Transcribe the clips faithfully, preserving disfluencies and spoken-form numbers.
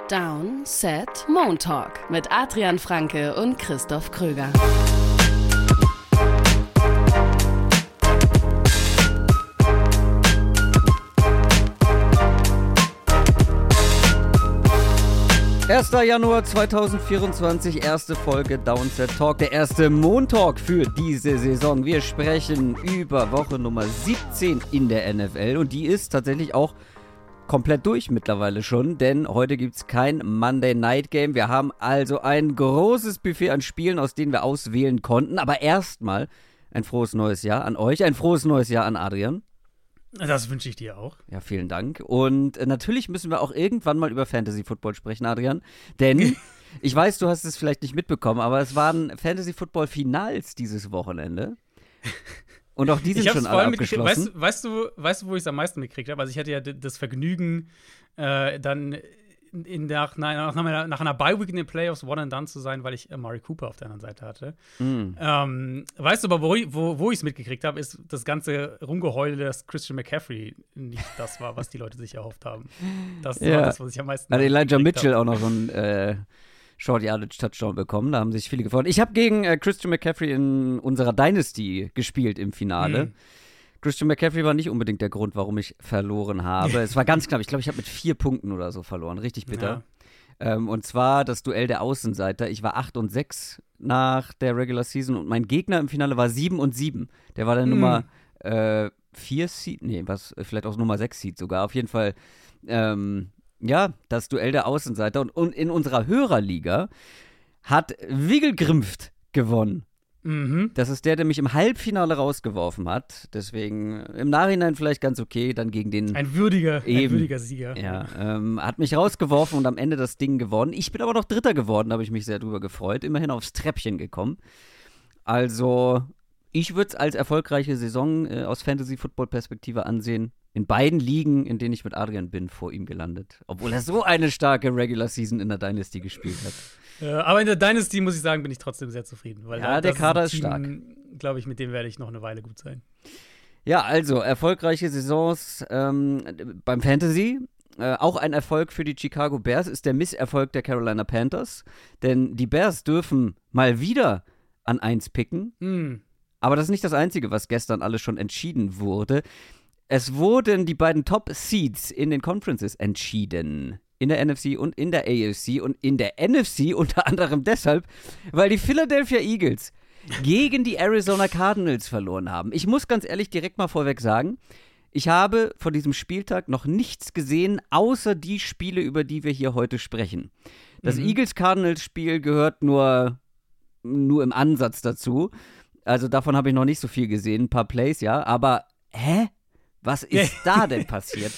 Down, Set, Moon Talk mit Adrian Franke und Christoph Kröger. erster Januar zweitausendvierundzwanzig, erste Folge Downset Talk, der erste Moon Talk für diese Saison. Wir sprechen über Woche Nummer siebzehn in der N F L und die ist tatsächlich auch komplett durch mittlerweile schon, denn heute gibt es kein Monday Night Game. Wir haben also ein großes Buffet an Spielen, aus denen wir auswählen konnten. Aber erstmal ein frohes neues Jahr an euch, ein frohes neues Jahr an Adrian. Das wünsche ich dir auch. Ja, vielen Dank. Und äh, natürlich müssen wir auch irgendwann mal über Fantasy Football sprechen, Adrian. Denn ich weiß, du hast es vielleicht nicht mitbekommen, aber es waren Fantasy Football Finals dieses Wochenende. Und auch die sind schon alle abgeschlossen. Weißt, weißt, du, weißt du, wo ich es am meisten mitgekriegt habe? Also ich hatte ja das Vergnügen, äh, dann in der, nach, nach, nach einer Bye-Week in den Playoffs one and done zu sein, weil ich Amari Cooper auf der anderen Seite hatte. Mm. Ähm, weißt du aber, wo, wo, wo ich es mitgekriegt habe, ist das ganze Rumgeheule, dass Christian McCaffrey nicht das war, was die Leute sich erhofft haben. Das ja. war das, was ich am meisten Hat Elijah Mitchell hab. auch noch so ein äh, Short Yardage Touchdown bekommen, da haben sich viele gefreut. Ich habe gegen äh, Christian McCaffrey in unserer Dynasty gespielt im Finale. Mm. Christian McCaffrey war nicht unbedingt der Grund, warum ich verloren habe. Es war ganz knapp. Ich glaube, ich habe mit vier Punkten oder so verloren. Richtig bitter. Ja. Ähm, und zwar das Duell der Außenseiter. Ich war acht und sechs nach der Regular Season und mein Gegner im Finale war sieben und sieben. Der war der mhm. Nummer äh, vier Seed. Nee, was, vielleicht auch Nummer sechs Seed sogar. Auf jeden Fall, ähm, ja, das Duell der Außenseiter. Und, und in unserer Hörerliga hat Wiggelgrimpft gewonnen. Mhm. Das ist der, der mich im Halbfinale rausgeworfen hat. Deswegen im Nachhinein vielleicht ganz okay, dann gegen den Ein würdiger, eben, ein würdiger Sieger. Ja, ähm, hat mich rausgeworfen und am Ende das Ding gewonnen. Ich bin aber noch Dritter geworden, da habe ich mich sehr drüber gefreut. Immerhin aufs Treppchen gekommen. Also, ich würde es als erfolgreiche Saison äh, aus Fantasy-Football-Perspektive ansehen. In beiden Ligen, in denen ich mit Adrian bin, vor ihm gelandet. Obwohl er so eine starke Regular-Season in der Dynasty gespielt hat. Ja, aber in der Dynasty, muss ich sagen, bin ich trotzdem sehr zufrieden. Weil ja, da, der Kader ist, ist stark. Glaube ich, mit dem werde ich noch eine Weile gut sein. Ja, also, erfolgreiche Saisons ähm, beim Fantasy. Äh, auch ein Erfolg für die Chicago Bears ist der Misserfolg der Carolina Panthers. Denn die Bears dürfen mal wieder an eins picken. Mm. Aber das ist nicht das Einzige, was gestern alles schon entschieden wurde. Es wurden die beiden Top-Seeds in den Conferences entschieden. In der N F C und in der A F C und in der N F C unter anderem deshalb, weil die Philadelphia Eagles gegen die Arizona Cardinals verloren haben. Ich muss ganz ehrlich direkt mal vorweg sagen, ich habe von diesem Spieltag noch nichts gesehen, außer die Spiele, über die wir hier heute sprechen. Das mhm. Eagles-Cardinals-Spiel gehört nur, nur im Ansatz dazu. Also davon habe ich noch nicht so viel gesehen, ein paar Plays, ja. Aber, hä? Was ist da denn passiert?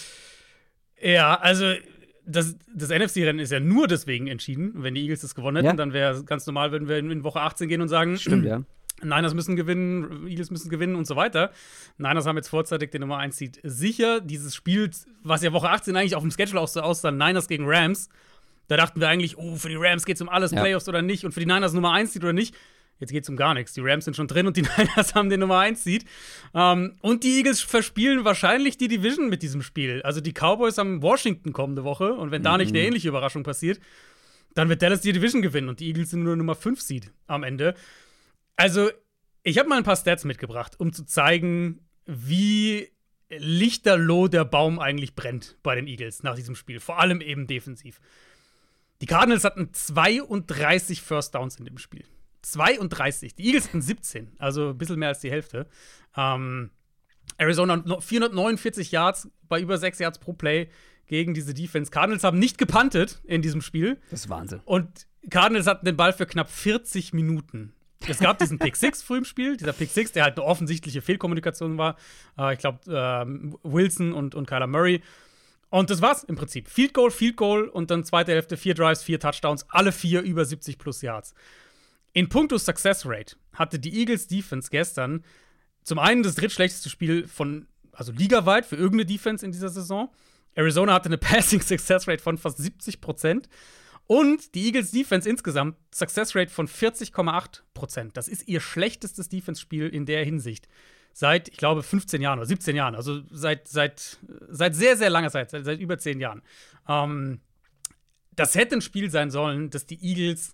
Ja, also Das, das N F C-Rennen ist ja nur deswegen entschieden. Wenn die Eagles das gewonnen hätten, ja. dann wäre ganz normal, würden wir in Woche achtzehn gehen und sagen, stimmt, ja. Niners müssen gewinnen, Eagles müssen gewinnen und so weiter. Niners haben jetzt vorzeitig den Nummer eins Seed sicher. Dieses Spiel, was ja Woche achtzehn eigentlich auf dem Schedule aussah, Niners gegen Rams, da dachten wir eigentlich, oh, für die Rams geht es um alles, ja. Playoffs oder nicht, und für die Niners Nummer eins Seed oder nicht. Jetzt geht es um gar nichts. Die Rams sind schon drin und die Niners haben den Nummer eins Seed. Ähm, und die Eagles verspielen wahrscheinlich die Division mit diesem Spiel. Also die Cowboys haben Washington kommende Woche. Und wenn da nicht eine ähnliche Überraschung passiert, dann wird Dallas die Division gewinnen. Und die Eagles sind nur Nummer fünf Seed am Ende. Also, ich habe mal ein paar Stats mitgebracht, um zu zeigen, wie lichterloh der Baum eigentlich brennt bei den Eagles nach diesem Spiel. Vor allem eben defensiv. Die Cardinals hatten zweiunddreißig First Downs in dem Spiel. zweiunddreißig. Die Eagles hatten siebzehn, also ein bisschen mehr als die Hälfte. Ähm, Arizona vierhundertneunundvierzig Yards bei über sechs Yards pro Play gegen diese Defense. Cardinals haben nicht gepuntet in diesem Spiel. Das ist Wahnsinn. Und Cardinals hatten den Ball für knapp vierzig Minuten. Es gab diesen Pick Six früh im Spiel, dieser Pick Six, der halt eine offensichtliche Fehlkommunikation war. Äh, ich glaube, äh, Wilson und, und Kyler Murray. Und das war's im Prinzip. Field Goal, Field Goal und dann zweite Hälfte, vier Drives, vier Touchdowns, alle vier über siebzig plus Yards. In puncto Success Rate hatte die Eagles Defense gestern zum einen das drittschlechteste Spiel von, also ligaweit für irgendeine Defense in dieser Saison. Arizona hatte eine Passing Success Rate von fast siebzig Prozent. Und die Eagles Defense insgesamt Success Rate von vierzig Komma acht Prozent. Das ist ihr schlechtestes Defense-Spiel in der Hinsicht. Seit, ich glaube, fünfzehn Jahren oder siebzehn Jahren. Also seit, seit, seit sehr, sehr langer Zeit, seit, seit über zehn Jahren. Ähm, das hätte ein Spiel sein sollen, das die Eagles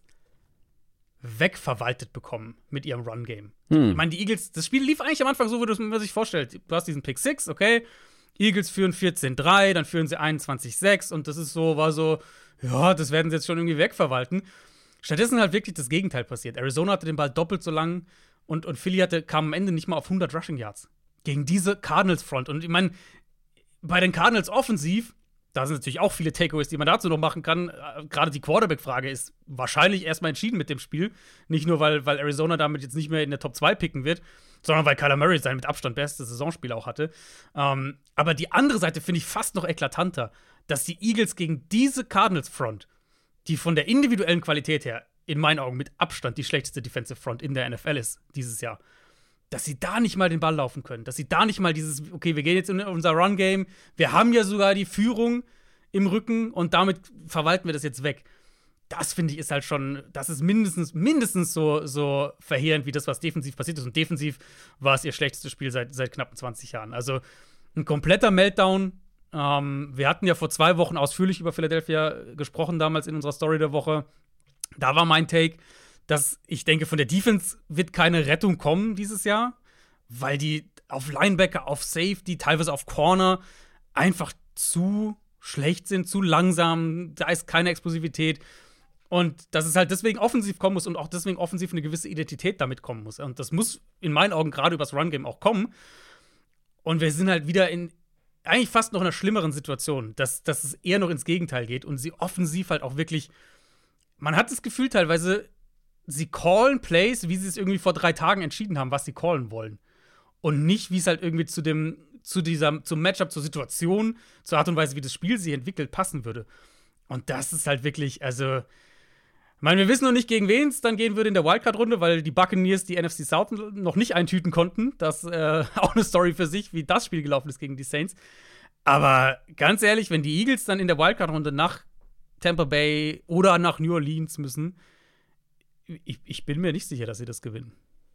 wegverwaltet bekommen mit ihrem Run-Game. Hm. Ich meine, die Eagles, das Spiel lief eigentlich am Anfang so, wie man sich vorstellt. Du hast diesen Pick six, okay, Eagles führen vierzehn drei, dann führen sie einundzwanzig sechs und das ist so, war so, ja, das werden sie jetzt schon irgendwie wegverwalten. Stattdessen halt wirklich das Gegenteil passiert. Arizona hatte den Ball doppelt so lang und, und Philly hatte, kam am Ende nicht mal auf hundert Rushing Yards. Gegen diese Cardinals-Front. Und ich meine, bei den Cardinals offensiv, da sind natürlich auch viele Takeaways, die man dazu noch machen kann. Gerade die Quarterback-Frage ist wahrscheinlich erstmal entschieden mit dem Spiel. Nicht nur, weil, weil Arizona damit jetzt nicht mehr in der Top zwei picken wird, sondern weil Kyler Murray sein mit Abstand bestes Saisonspiel auch hatte. Ähm, aber die andere Seite finde ich fast noch eklatanter, dass die Eagles gegen diese Cardinals-Front, die von der individuellen Qualität her in meinen Augen mit Abstand die schlechteste Defensive Front in der N F L ist dieses Jahr, dass sie da nicht mal den Ball laufen können, dass sie da nicht mal dieses, okay, wir gehen jetzt in unser Run-Game, wir haben ja sogar die Führung im Rücken und damit verwalten wir das jetzt weg. Das finde ich ist halt schon, das ist mindestens, mindestens so, so verheerend wie das, was defensiv passiert ist. Und defensiv war es ihr schlechtestes Spiel seit, seit knapp zwanzig Jahren. Also ein kompletter Meltdown. Ähm, wir hatten ja vor zwei Wochen ausführlich über Philadelphia gesprochen, damals in unserer Story der Woche. Da war mein Take, dass ich denke, von der Defense wird keine Rettung kommen dieses Jahr, weil die auf Linebacker, auf Safety, teilweise auf Corner einfach zu schlecht sind, zu langsam, da ist keine Explosivität. Und dass es halt deswegen offensiv kommen muss und auch deswegen offensiv eine gewisse Identität damit kommen muss. Und das muss in meinen Augen gerade übers Run-Game auch kommen. Und wir sind halt wieder in eigentlich fast noch einer schlimmeren Situation, dass, dass es eher noch ins Gegenteil geht und sie offensiv halt auch wirklich, man hat das Gefühl teilweise, sie callen Plays, wie sie es irgendwie vor drei Tagen entschieden haben, was sie callen wollen. Und nicht, wie es halt irgendwie zu dem, zu dieser, zum Matchup, zur Situation, zur Art und Weise, wie das Spiel sich entwickelt, passen würde. Und das ist halt wirklich, also, ich meine, wir wissen noch nicht, gegen wen es dann gehen würde in der Wildcard-Runde, weil die Buccaneers die N F C South noch nicht eintüten konnten. Das ist äh, auch eine Story für sich, wie das Spiel gelaufen ist gegen die Saints. Aber ganz ehrlich, wenn die Eagles dann in der Wildcard-Runde nach Tampa Bay oder nach New Orleans müssen, Ich, ich bin mir nicht sicher, dass sie das gewinnen.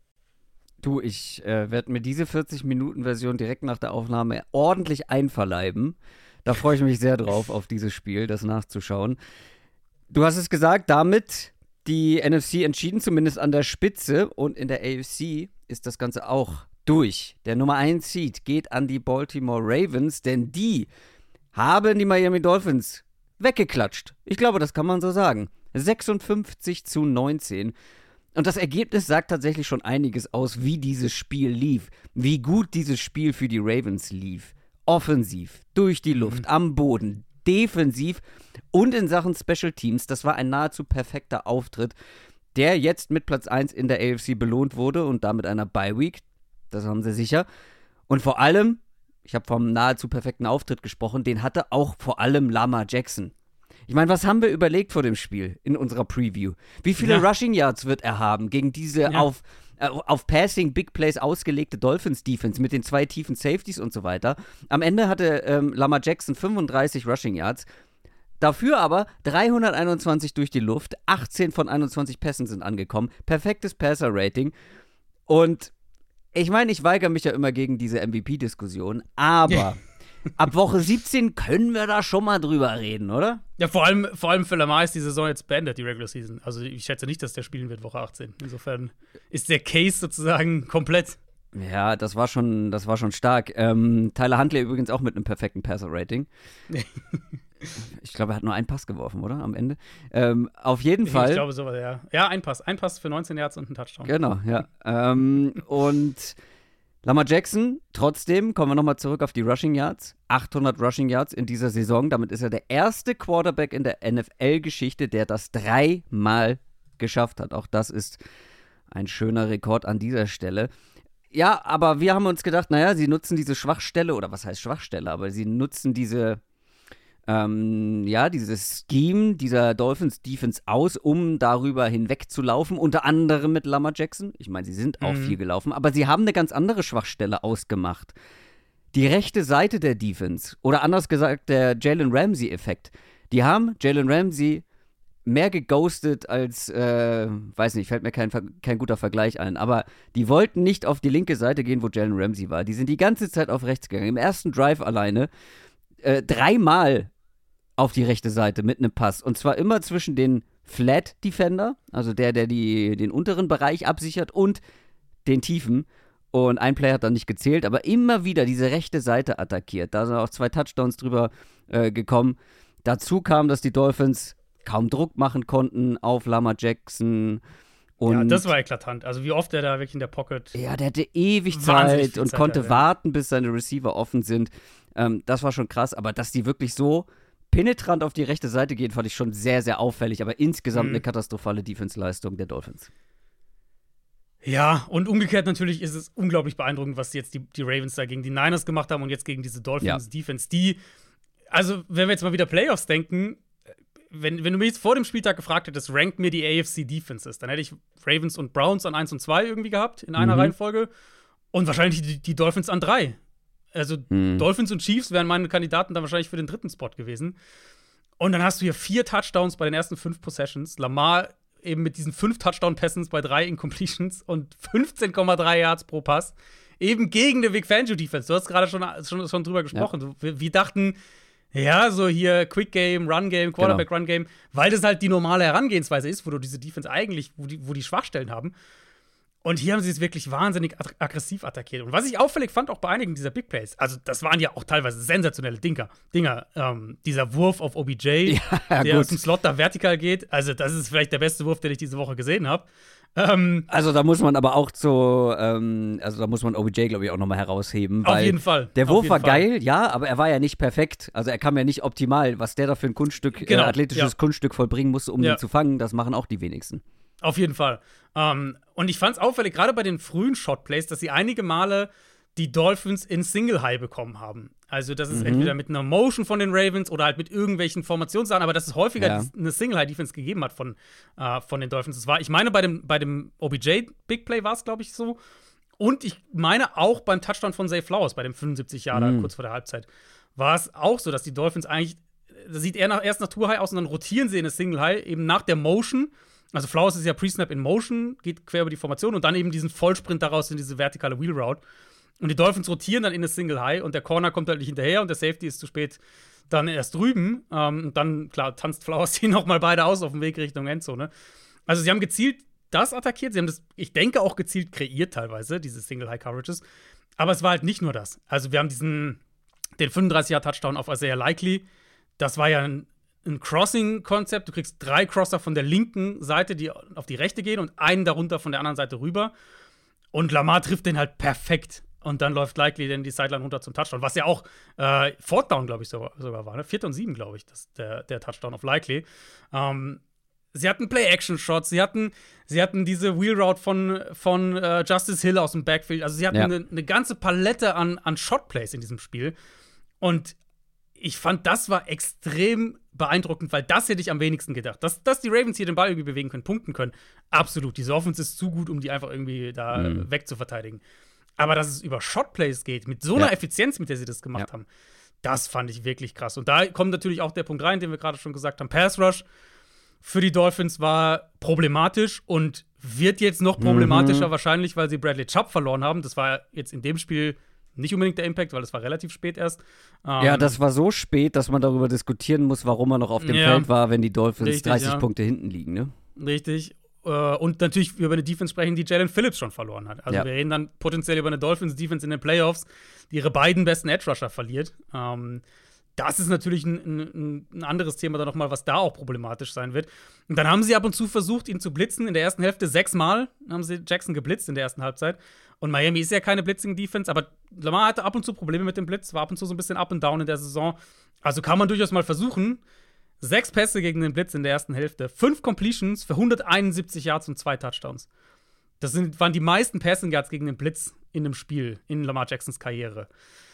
Du, ich äh, werde mir diese vierzig-Minuten-Version direkt nach der Aufnahme ordentlich einverleiben. Da freue ich mich sehr drauf, auf dieses Spiel, das nachzuschauen. Du hast es gesagt, damit die N F C entschieden, zumindest an der Spitze. Und in der A F C ist das Ganze auch durch. Der Nummer eins Seed geht an die Baltimore Ravens, denn die haben die Miami Dolphins weggeklatscht. Ich glaube, das kann man so sagen. sechsundfünfzig zu neunzehn. Und das Ergebnis sagt tatsächlich schon einiges aus, wie dieses Spiel lief. Wie gut dieses Spiel für die Ravens lief. Offensiv, durch die Luft, mhm. am Boden, defensiv und in Sachen Special Teams. Das war ein nahezu perfekter Auftritt, der jetzt mit Platz eins in der A F C belohnt wurde und damit einer Bye-Week. Das haben sie sicher. Und vor allem, ich habe vom nahezu perfekten Auftritt gesprochen, den hatte auch vor allem Lamar Jackson. Ich meine, was haben wir überlegt vor dem Spiel in unserer Preview? Wie viele ja. Rushing Yards wird er haben gegen diese ja. auf, äh, auf Passing Big Plays ausgelegte Dolphins-Defense mit den zwei tiefen Safeties und so weiter? Am Ende hatte ähm, Lamar Jackson fünfunddreißig Rushing Yards. Dafür aber dreihunderteinundzwanzig durch die Luft. achtzehn von einundzwanzig Pässen sind angekommen. Perfektes Passer-Rating. Und ich meine, ich weigere mich ja immer gegen diese M V P-Diskussion, aber ab Woche siebzehn können wir da schon mal drüber reden, oder? Ja, vor allem, vor allem für Lamar ist die Saison jetzt beendet, die Regular Season. Also ich schätze nicht, dass der spielen wird Woche achtzehn. Insofern ist der Case sozusagen komplett. Ja, das war schon, das war schon stark. Ähm, Tyler Huntley übrigens auch mit einem perfekten Passer-Rating. Ich glaube, er hat nur einen Pass geworfen, oder? Am Ende. Ähm, auf jeden ich Fall. Ich glaube sowas, ja. Ja, ein Pass. Ein Pass für neunzehn Yards und ein Touchdown. Genau, ja. ähm, und Lamar Jackson, trotzdem, kommen wir nochmal zurück auf die Rushing Yards. achthundert Rushing Yards in dieser Saison. Damit ist er der erste Quarterback in der N F L-Geschichte, der das dreimal geschafft hat. Auch das ist ein schöner Rekord an dieser Stelle. Ja, aber wir haben uns gedacht, naja, sie nutzen diese Schwachstelle, oder was heißt Schwachstelle, aber sie nutzen diese, ähm, ja, dieses Scheme dieser Dolphins-Defense aus, um darüber hinwegzulaufen, unter anderem mit Lamar Jackson. Ich meine, sie sind auch mhm. viel gelaufen, aber sie haben eine ganz andere Schwachstelle ausgemacht. Die rechte Seite der Defense, oder anders gesagt, der Jalen Ramsey-Effekt. Die haben Jalen Ramsey mehr geghostet als, äh, weiß nicht, fällt mir kein, kein guter Vergleich ein, aber die wollten nicht auf die linke Seite gehen, wo Jalen Ramsey war. Die sind die ganze Zeit auf rechts gegangen. Im ersten Drive alleine äh, dreimal auf die rechte Seite mit einem Pass. Und zwar immer zwischen den Flat Defender, also der, der die, den unteren Bereich absichert, und den tiefen. Und ein Player hat dann nicht gezählt, aber immer wieder diese rechte Seite attackiert. Da sind auch zwei Touchdowns drüber äh, gekommen. Dazu kam, dass die Dolphins kaum Druck machen konnten auf Lamar Jackson. Und ja, das war eklatant. Also wie oft er da wirklich in der Pocket. Ja, der hatte ewig Wahnsinnig Zeit und Zeit konnte hat, ja. warten, bis seine Receiver offen sind. Ähm, das war schon krass, aber dass die wirklich so penetrant auf die rechte Seite gehen, fand ich schon sehr, sehr auffällig. Aber insgesamt Mhm. eine katastrophale Defense-Leistung der Dolphins. Ja, und umgekehrt natürlich ist es unglaublich beeindruckend, was jetzt die, die Ravens da gegen die Niners gemacht haben und jetzt gegen diese Dolphins-Defense, die, also wenn wir jetzt mal wieder Playoffs denken, wenn, wenn du mich jetzt vor dem Spieltag gefragt hättest, rank mir die A F C-Defenses, dann hätte ich Ravens und Browns an eins und zwei irgendwie gehabt, in einer Mhm. Reihenfolge, und wahrscheinlich die, die Dolphins an drei. Also Mhm. Dolphins und Chiefs wären meine Kandidaten dann wahrscheinlich für den dritten Spot gewesen. Und dann hast du hier vier Touchdowns bei den ersten fünf Possessions. Lamar eben mit diesen fünf Touchdown-Pässen bei drei Incompletions und fünfzehn Komma drei Yards pro Pass. Eben gegen eine Vic Fangio-Defense. Du hast gerade schon, schon, schon drüber gesprochen. Ja. Wir, wir dachten, ja, so hier Quick Game, Run Game, Quarterback Genau. Run Game, weil das halt die normale Herangehensweise ist, wo du diese Defense eigentlich, wo die, wo die Schwachstellen haben. Und hier haben sie es wirklich wahnsinnig ag- aggressiv attackiert. Und was ich auffällig fand, auch bei einigen dieser Big Plays, also das waren ja auch teilweise sensationelle Dinger. Dinger. Ähm, dieser Wurf auf O B J, Ja, der gut. aus dem Slot da vertikal geht. Also, das ist vielleicht der beste Wurf, den ich diese Woche gesehen habe. Ähm, Also da muss man aber auch so, ähm, also da muss man O B J, glaube ich, auch nochmal herausheben. auf weil jeden Fall. Der Auf Wurf jeden war Fall. geil, ja, aber er war ja nicht perfekt. Also er kam ja nicht optimal. Was der da für ein Kunststück, Genau, äh, athletisches ja. Kunststück vollbringen musste, um Ja. ihn zu fangen, das machen auch die wenigsten. Auf jeden Fall. Ähm, und ich fand es auffällig, gerade bei den frühen Shotplays, dass sie einige Male die Dolphins in Single High bekommen haben. Also, das ist Mhm. entweder mit einer Motion von den Ravens oder halt mit irgendwelchen Formationssachen, aber dass es häufiger Ja. dis- eine Single High Defense gegeben hat von, äh, von den Dolphins. Das war, ich meine, bei dem, bei dem O B J Big Play war es, glaube ich, so. Und ich meine auch beim Touchdown von Zay Flowers, bei dem fünfundsiebzig Jahre Mhm. kurz vor der Halbzeit, war es auch so, dass die Dolphins eigentlich, das sieht eher nach, erst nach Tour High aus und dann rotieren sie in eine Single High, eben nach der Motion. Also Flowers ist ja Pre-Snap in Motion, geht quer über die Formation und dann eben diesen Vollsprint daraus in diese vertikale Wheel Route. Und die Dolphins rotieren dann in eine Single High und der Corner kommt halt nicht hinterher und der Safety ist zu spät dann erst drüben. Ähm, und dann, klar, tanzt Flowers die nochmal beide aus auf dem Weg Richtung Endzone. Also sie haben gezielt das attackiert, sie haben das, ich denke, auch gezielt kreiert teilweise, diese Single High Coverages. Aber es war halt nicht nur das. Also wir haben diesen, den fünfunddreißig Yard Touchdown auf Isaiah Likely. Das war ja ein ein Crossing-Konzept. Du kriegst drei Crosser von der linken Seite, die auf die rechte gehen, und einen darunter von der anderen Seite rüber. Und Lamar trifft den halt perfekt. Und dann läuft Likely dann die Sideline runter zum Touchdown. Was ja auch äh, Fourth Down, glaube ich, sogar, sogar war. Ne? Viert und sieben, glaube ich, das, der, der Touchdown auf Likely. Ähm, sie hatten Play-Action-Shots. Sie hatten, sie hatten diese Wheel-Route von, von äh, Justice Hill aus dem Backfield. Also sie hatten Ja. eine ne ganze Palette an, an Shot-Plays in diesem Spiel. Und ich fand, das war extrem beeindruckend, weil das hätte ich am wenigsten gedacht. Dass, dass die Ravens hier den Ball irgendwie bewegen können, punkten können, absolut. Diese Offense ist zu gut, um die einfach irgendwie da Mhm. äh, wegzuverteidigen. Aber dass es über Shotplays geht, mit so einer Ja. Effizienz, mit der sie das gemacht Ja. haben, das fand ich wirklich krass. Und da kommt natürlich auch der Punkt rein, den wir gerade schon gesagt haben. Pass Rush für die Dolphins war problematisch und wird jetzt noch problematischer Mhm. wahrscheinlich, weil sie Bradley Chubb verloren haben. Das war jetzt in dem Spiel nicht unbedingt der Impact, weil es war relativ spät erst. Ähm, Ja, das war so spät, dass man darüber diskutieren muss, warum er noch auf dem Ja. Feld war, wenn die Dolphins Richtig, dreißig ja. Punkte hinten liegen, ne? Richtig. Äh, Und natürlich über eine Defense sprechen, die Jalen Phillips schon verloren hat. Also Ja. wir reden dann potenziell über eine Dolphins-Defense in den Playoffs, die ihre beiden besten Edge-Rusher verliert. Ähm, das ist natürlich ein, ein, ein anderes Thema dann nochmal, was da auch problematisch sein wird. Und dann haben sie ab und zu versucht, ihn zu blitzen. In der ersten Hälfte sechsmal haben sie Jackson geblitzt in der ersten Halbzeit. Und Miami ist ja keine Blitzing-Defense, aber Lamar hatte ab und zu Probleme mit dem Blitz, war ab und zu so ein bisschen up and down in der Saison. Also kann man durchaus mal versuchen. Sechs Pässe gegen den Blitz in der ersten Hälfte, fünf Completions für hunderteinundsiebzig Yards und zwei Touchdowns. Das sind, waren die meisten Passing Yards gegen den Blitz in einem Spiel in Lamar Jacksons Karriere.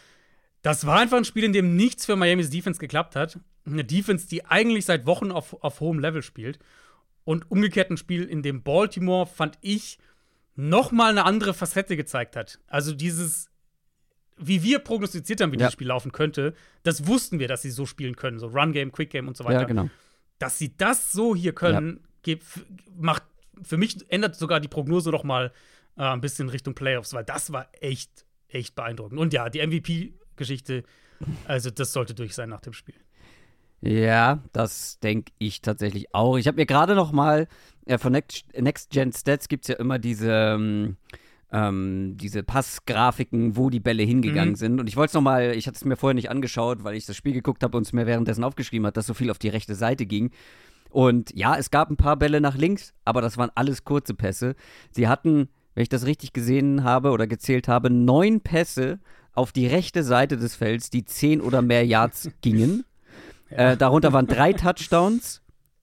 Das war einfach ein Spiel, in dem nichts für Miamis Defense geklappt hat. Eine Defense, die eigentlich seit Wochen auf, auf hohem Level spielt. Und umgekehrt ein Spiel, in dem Baltimore, fand ich, noch mal eine andere Facette gezeigt hat. Also dieses, wie wir prognostiziert haben, wie Ja. dieses Spiel laufen könnte, das wussten wir, dass sie so spielen können. So Run-Game, Quick-Game und so weiter. Ja, genau. Dass sie das so hier können, gibt, macht für mich, ändert sogar die Prognose noch mal äh, ein bisschen Richtung Playoffs, weil das war echt, echt beeindruckend. Und ja, die M V P-Geschichte, also das sollte durch sein nach dem Spiel. Ja, das denke ich tatsächlich auch. Ich habe mir gerade noch mal, äh, von Next, Next Gen Stats gibt es ja immer diese, ähm, ähm, diese Passgrafiken, wo die Bälle hingegangen Mhm. sind. Und ich wollte es noch mal, ich hatte es mir vorher nicht angeschaut, weil ich das Spiel geguckt habe und es mir währenddessen aufgeschrieben hat, dass so viel auf die rechte Seite ging. Und ja, es gab ein paar Bälle nach links, aber das waren alles kurze Pässe. Sie hatten, wenn ich das richtig gesehen habe oder gezählt habe, neun Pässe auf die rechte Seite des Felds, die zehn oder mehr Yards gingen. Ja. Äh, darunter waren drei Touchdowns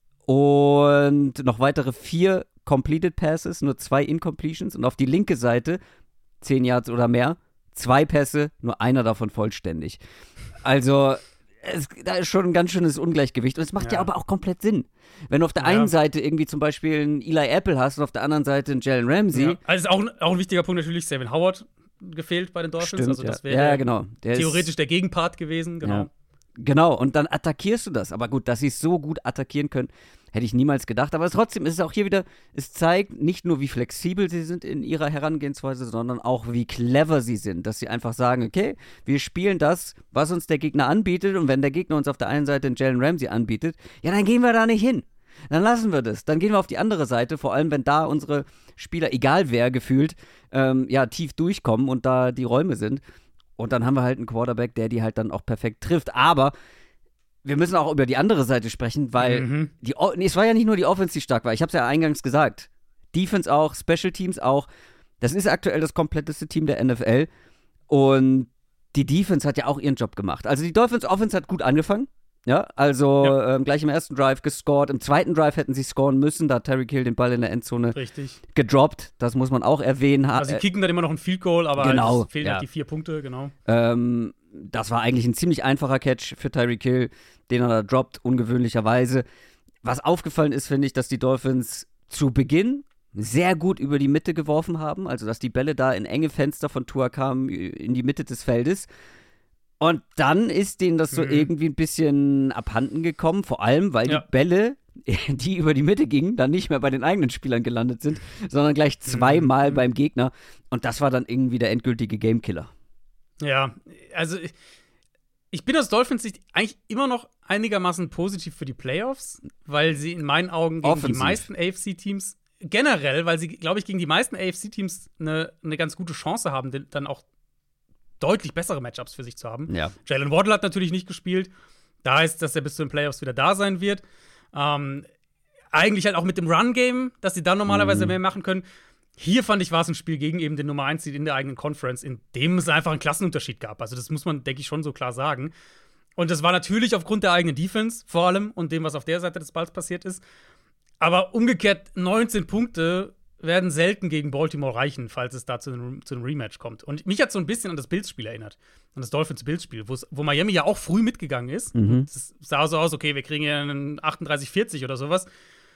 und noch weitere vier Completed Passes, nur zwei Incompletions. Und auf die linke Seite, zehn Yards oder mehr, zwei Pässe, nur einer davon vollständig. Also, es, da ist schon ein ganz schönes Ungleichgewicht. Und es macht ja. Ja. aber auch komplett Sinn. Wenn du auf der Ja. einen Seite irgendwie zum Beispiel einen Eli Apple hast und auf der anderen Seite einen Jalen Ramsey. Ja. Also ist auch, auch ein wichtiger Punkt natürlich, Savin Howard gefehlt bei den Dolphins. Stimmt, also das ja. wäre ja, genau. Der theoretisch ist, der Gegenpart gewesen, genau. Ja. Genau, und dann attackierst du das. Aber gut, dass sie es so gut attackieren können, hätte ich niemals gedacht. Aber trotzdem ist es auch hier wieder, es zeigt nicht nur, wie flexibel sie sind in ihrer Herangehensweise, sondern auch, wie clever sie sind. Dass sie einfach sagen, okay, wir spielen das, was uns der Gegner anbietet. Und wenn der Gegner uns auf der einen Seite einen Jalen Ramsey anbietet, ja, dann gehen wir da nicht hin. Dann lassen wir das. Dann gehen wir auf die andere Seite, vor allem wenn da unsere Spieler, egal wer gefühlt, ähm, ja, tief durchkommen und da die Räume sind. Und dann haben wir halt einen Quarterback, der die halt dann auch perfekt trifft. Aber wir müssen auch über die andere Seite sprechen, weil Mhm. die, o- nee, es war ja nicht nur die Offense, die stark war. Ich habe es ja eingangs gesagt. Defense auch, Special Teams auch. Das ist aktuell das kompletteste Team der N F L. Und die Defense hat ja auch ihren Job gemacht. Also die Dolphins Offense hat gut angefangen. Ja, also Ja. Ähm, gleich im ersten Drive gescored. Im zweiten Drive hätten sie scoren müssen. Da hat Tyreek Hill den Ball in der Endzone Richtig. gedroppt. Das muss man auch erwähnen. Ha- Also sie kicken dann immer noch ein Field Goal, aber Genau, halt, es fehlen ja. halt die vier Punkte, genau. Ähm, das war eigentlich ein ziemlich einfacher Catch für Tyreek Hill, den er da droppt, ungewöhnlicherweise. Was aufgefallen ist, finde ich, dass die Dolphins zu Beginn sehr gut über die Mitte geworfen haben, also dass die Bälle da in enge Fenster von Tua kamen, in die Mitte des Feldes. Und dann ist denen das so Mhm. irgendwie ein bisschen abhanden gekommen, vor allem, weil Ja. die Bälle, die über die Mitte gingen, dann nicht mehr bei den eigenen Spielern gelandet sind, sondern gleich zweimal Mhm. beim Gegner. Und das war dann irgendwie der endgültige Gamekiller. Ja, also ich, ich bin aus Dolphins Sicht eigentlich immer noch einigermaßen positiv für die Playoffs, weil sie in meinen Augen gegen Offensiv. die meisten A F C-Teams, generell, weil sie, glaube ich, gegen die meisten A F C-Teams eine, eine ganz gute Chance haben, denn- dann auch deutlich bessere Matchups für sich zu haben. Ja. Jalen Waddle hat natürlich nicht gespielt. Da heißt, dass er bis zu den Playoffs wieder da sein wird. Ähm, eigentlich halt auch mit dem Run-Game, dass sie dann normalerweise Mhm. mehr machen können. Hier fand ich, war es ein Spiel gegen eben den Nummer eins Seed in der eigenen Conference, in dem es einfach einen Klassenunterschied gab. Also das muss man, denke ich, schon so klar sagen. Und das war natürlich aufgrund der eigenen Defense vor allem und dem, was auf der Seite des Balls passiert ist. Aber umgekehrt, neunzehn Punkte werden selten gegen Baltimore reichen, falls es da zu einem, zu einem Rematch kommt. Und mich hat so ein bisschen an das Bills-Spiel erinnert. An das Dolphins-Bills-Spiel, wo's- wo Miami ja auch früh mitgegangen ist. Mhm. Es sah so aus, okay, wir kriegen ja einen achtunddreißig vierzig oder sowas.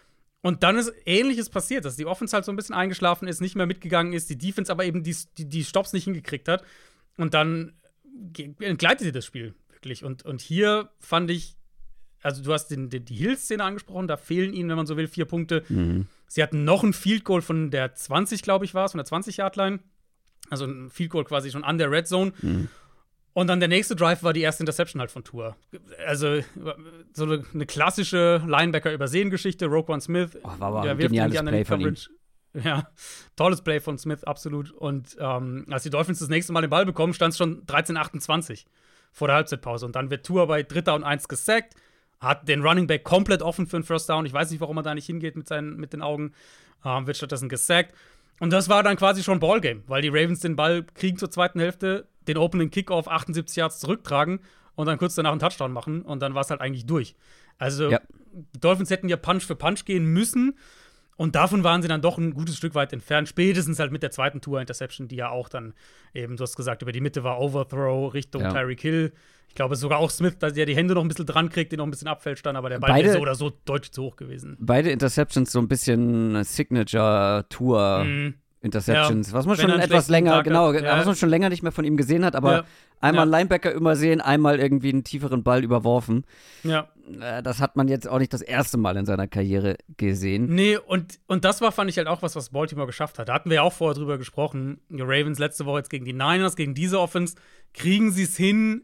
Und dann ist Ähnliches passiert, dass die Offense halt so ein bisschen eingeschlafen ist, nicht mehr mitgegangen ist, die Defense aber eben die, die, die Stops nicht hingekriegt hat. Und dann ge- entgleitet sie das Spiel wirklich. Und, und hier fand ich, also du hast den, den, die Hill-Szene angesprochen, da fehlen ihnen, wenn man so will, vier Punkte. Mhm. Sie hatten noch ein Field Goal von der zwanzig, glaube ich, war es, von der zwanzig-Yard-Line. Also ein Field Goal quasi schon an der Red Zone. Mhm. Und dann der nächste Drive war die erste Interception halt von Tua. Also so eine, eine klassische Linebacker-Übersehen-Geschichte. Roquan Smith, Oh, war aber der ein wirft geniales in die Play von ihm. Coverage. Ja, tolles Play von Smith, absolut. Und ähm, als die Dolphins das nächste Mal den Ball bekommen, stand es schon dreizehn achtundzwanzig vor der Halbzeitpause. Und dann wird Tua bei Dritter und Eins gesackt, hat den Running Back komplett offen für einen First Down. Ich weiß nicht, warum er da nicht hingeht mit, seinen, mit den Augen. Ähm, wird stattdessen gesackt. Und das war dann quasi schon Ballgame, weil die Ravens den Ball kriegen zur zweiten Hälfte, den Opening Kickoff achtundsiebzig Yards zurücktragen und dann kurz danach einen Touchdown machen. Und dann war es halt eigentlich durch. Also, Ja. die Dolphins hätten ja Punch für Punch gehen müssen. Und davon waren sie dann doch ein gutes Stück weit entfernt. Spätestens halt mit der zweiten Tour-Interception, die ja auch dann eben, du hast gesagt, über die Mitte war Overthrow Richtung Ja. Tyreek Hill. Ich glaube sogar auch Smith, dass der die Hände noch ein bisschen dran kriegt, den noch ein bisschen abfälscht dann, aber der Ball Beide- wäre so oder so deutlich zu hoch gewesen. Beide Interceptions so ein bisschen Signature-Tour. Mhm. Interceptions, Ja, was man wenn schon er einen etwas schlechten länger, Tag genau, hat, ja. was man schon länger nicht mehr von ihm gesehen hat, aber Ja. einmal Ja. Linebacker übersehen, einmal irgendwie einen tieferen Ball überworfen. Ja. Äh, Das hat man jetzt auch nicht das erste Mal in seiner Karriere gesehen. Nee, und, und das war, fand ich halt auch was, was Baltimore geschafft hat. Da hatten wir ja auch vorher drüber gesprochen. Die Ravens letzte Woche jetzt gegen die Niners, gegen diese Offense. Kriegen sie es hin,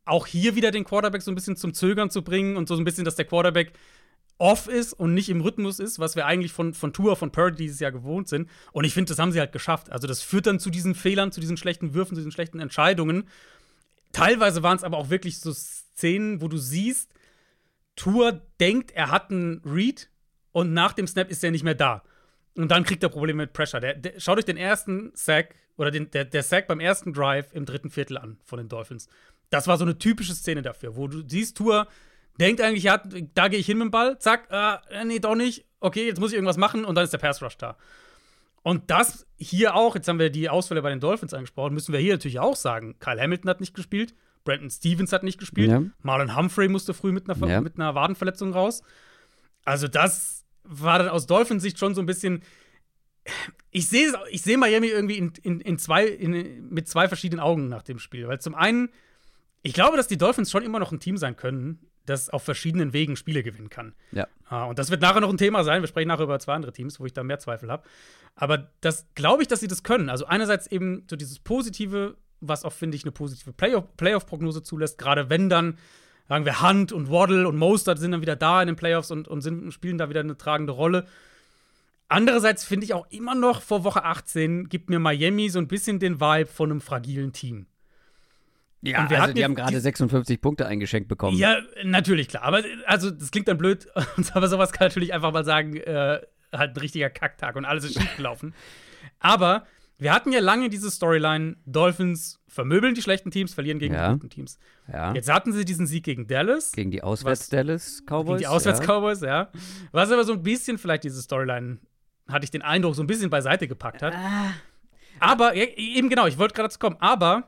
auch hier wieder den Quarterback so ein bisschen zum Zögern zu bringen und so ein bisschen, dass der Quarterback off ist und nicht im Rhythmus ist, was wir eigentlich von, von Tua, von Purdy dieses Jahr gewohnt sind. Und ich finde, das haben sie halt geschafft. Also das führt dann zu diesen Fehlern, zu diesen schlechten Würfen, zu diesen schlechten Entscheidungen. Teilweise waren es aber auch wirklich so Szenen, wo du siehst, Tua denkt, er hat einen Read und nach dem Snap ist er nicht mehr da. Und dann kriegt er Probleme mit Pressure. Der, der, schaut euch den ersten Sack oder den, der, der Sack beim ersten Drive im dritten Viertel an von den Dolphins. Das war so eine typische Szene dafür, wo du siehst, Tua denkt eigentlich, ja, da gehe ich hin mit dem Ball, zack, äh, nee, doch nicht, okay, jetzt muss ich irgendwas machen und dann ist der Pass Rush da. Und das hier auch, jetzt haben wir die Ausfälle bei den Dolphins angesprochen, müssen wir hier natürlich auch sagen, Kyle Hamilton hat nicht gespielt, Brandon Stevens hat nicht gespielt, ja. Marlon Humphrey musste früh mit einer, ja. mit einer Wadenverletzung raus. Also das war dann aus Dolphins Sicht schon so ein bisschen, ich sehe ich seh Miami irgendwie in, in, in zwei, in, mit zwei verschiedenen Augen nach dem Spiel, weil zum einen, ich glaube, dass die Dolphins schon immer noch ein Team sein können, das auf verschiedenen Wegen Spiele gewinnen kann. Ja. Uh, und das wird nachher noch ein Thema sein. Wir sprechen nachher über zwei andere Teams, wo ich da mehr Zweifel habe. Aber das glaube ich, dass sie das können. Also einerseits eben so dieses Positive, was auch, finde ich, eine positive Playoff- Playoff-Prognose zulässt. Gerade wenn dann, sagen wir, Hunt und Waddle und Mostert sind dann wieder da in den Playoffs und, und sind, spielen da wieder eine tragende Rolle. Andererseits finde ich auch immer noch vor Woche achtzehn gibt mir Miami so ein bisschen den Vibe von einem fragilen Team. Ja, also die haben gerade sechsundfünfzig Punkte eingeschenkt bekommen. Ja, natürlich, klar. Aber also, das klingt dann blöd. Aber sowas kann natürlich einfach mal sagen, äh, halt ein richtiger Kacktag und alles ist schiefgelaufen. Aber wir hatten ja lange diese Storyline, Dolphins vermöbeln die schlechten Teams, verlieren gegen ja. die guten Teams. Ja. Jetzt hatten sie diesen Sieg gegen Dallas. Gegen die Auswärts-Dallas-Cowboys. Gegen die Auswärts-Cowboys, ja. ja. Was aber so ein bisschen vielleicht diese Storyline, hatte ich den Eindruck, so ein bisschen beiseite gepackt hat. Ah. Aber, ja, eben genau, ich wollte gerade dazu kommen, aber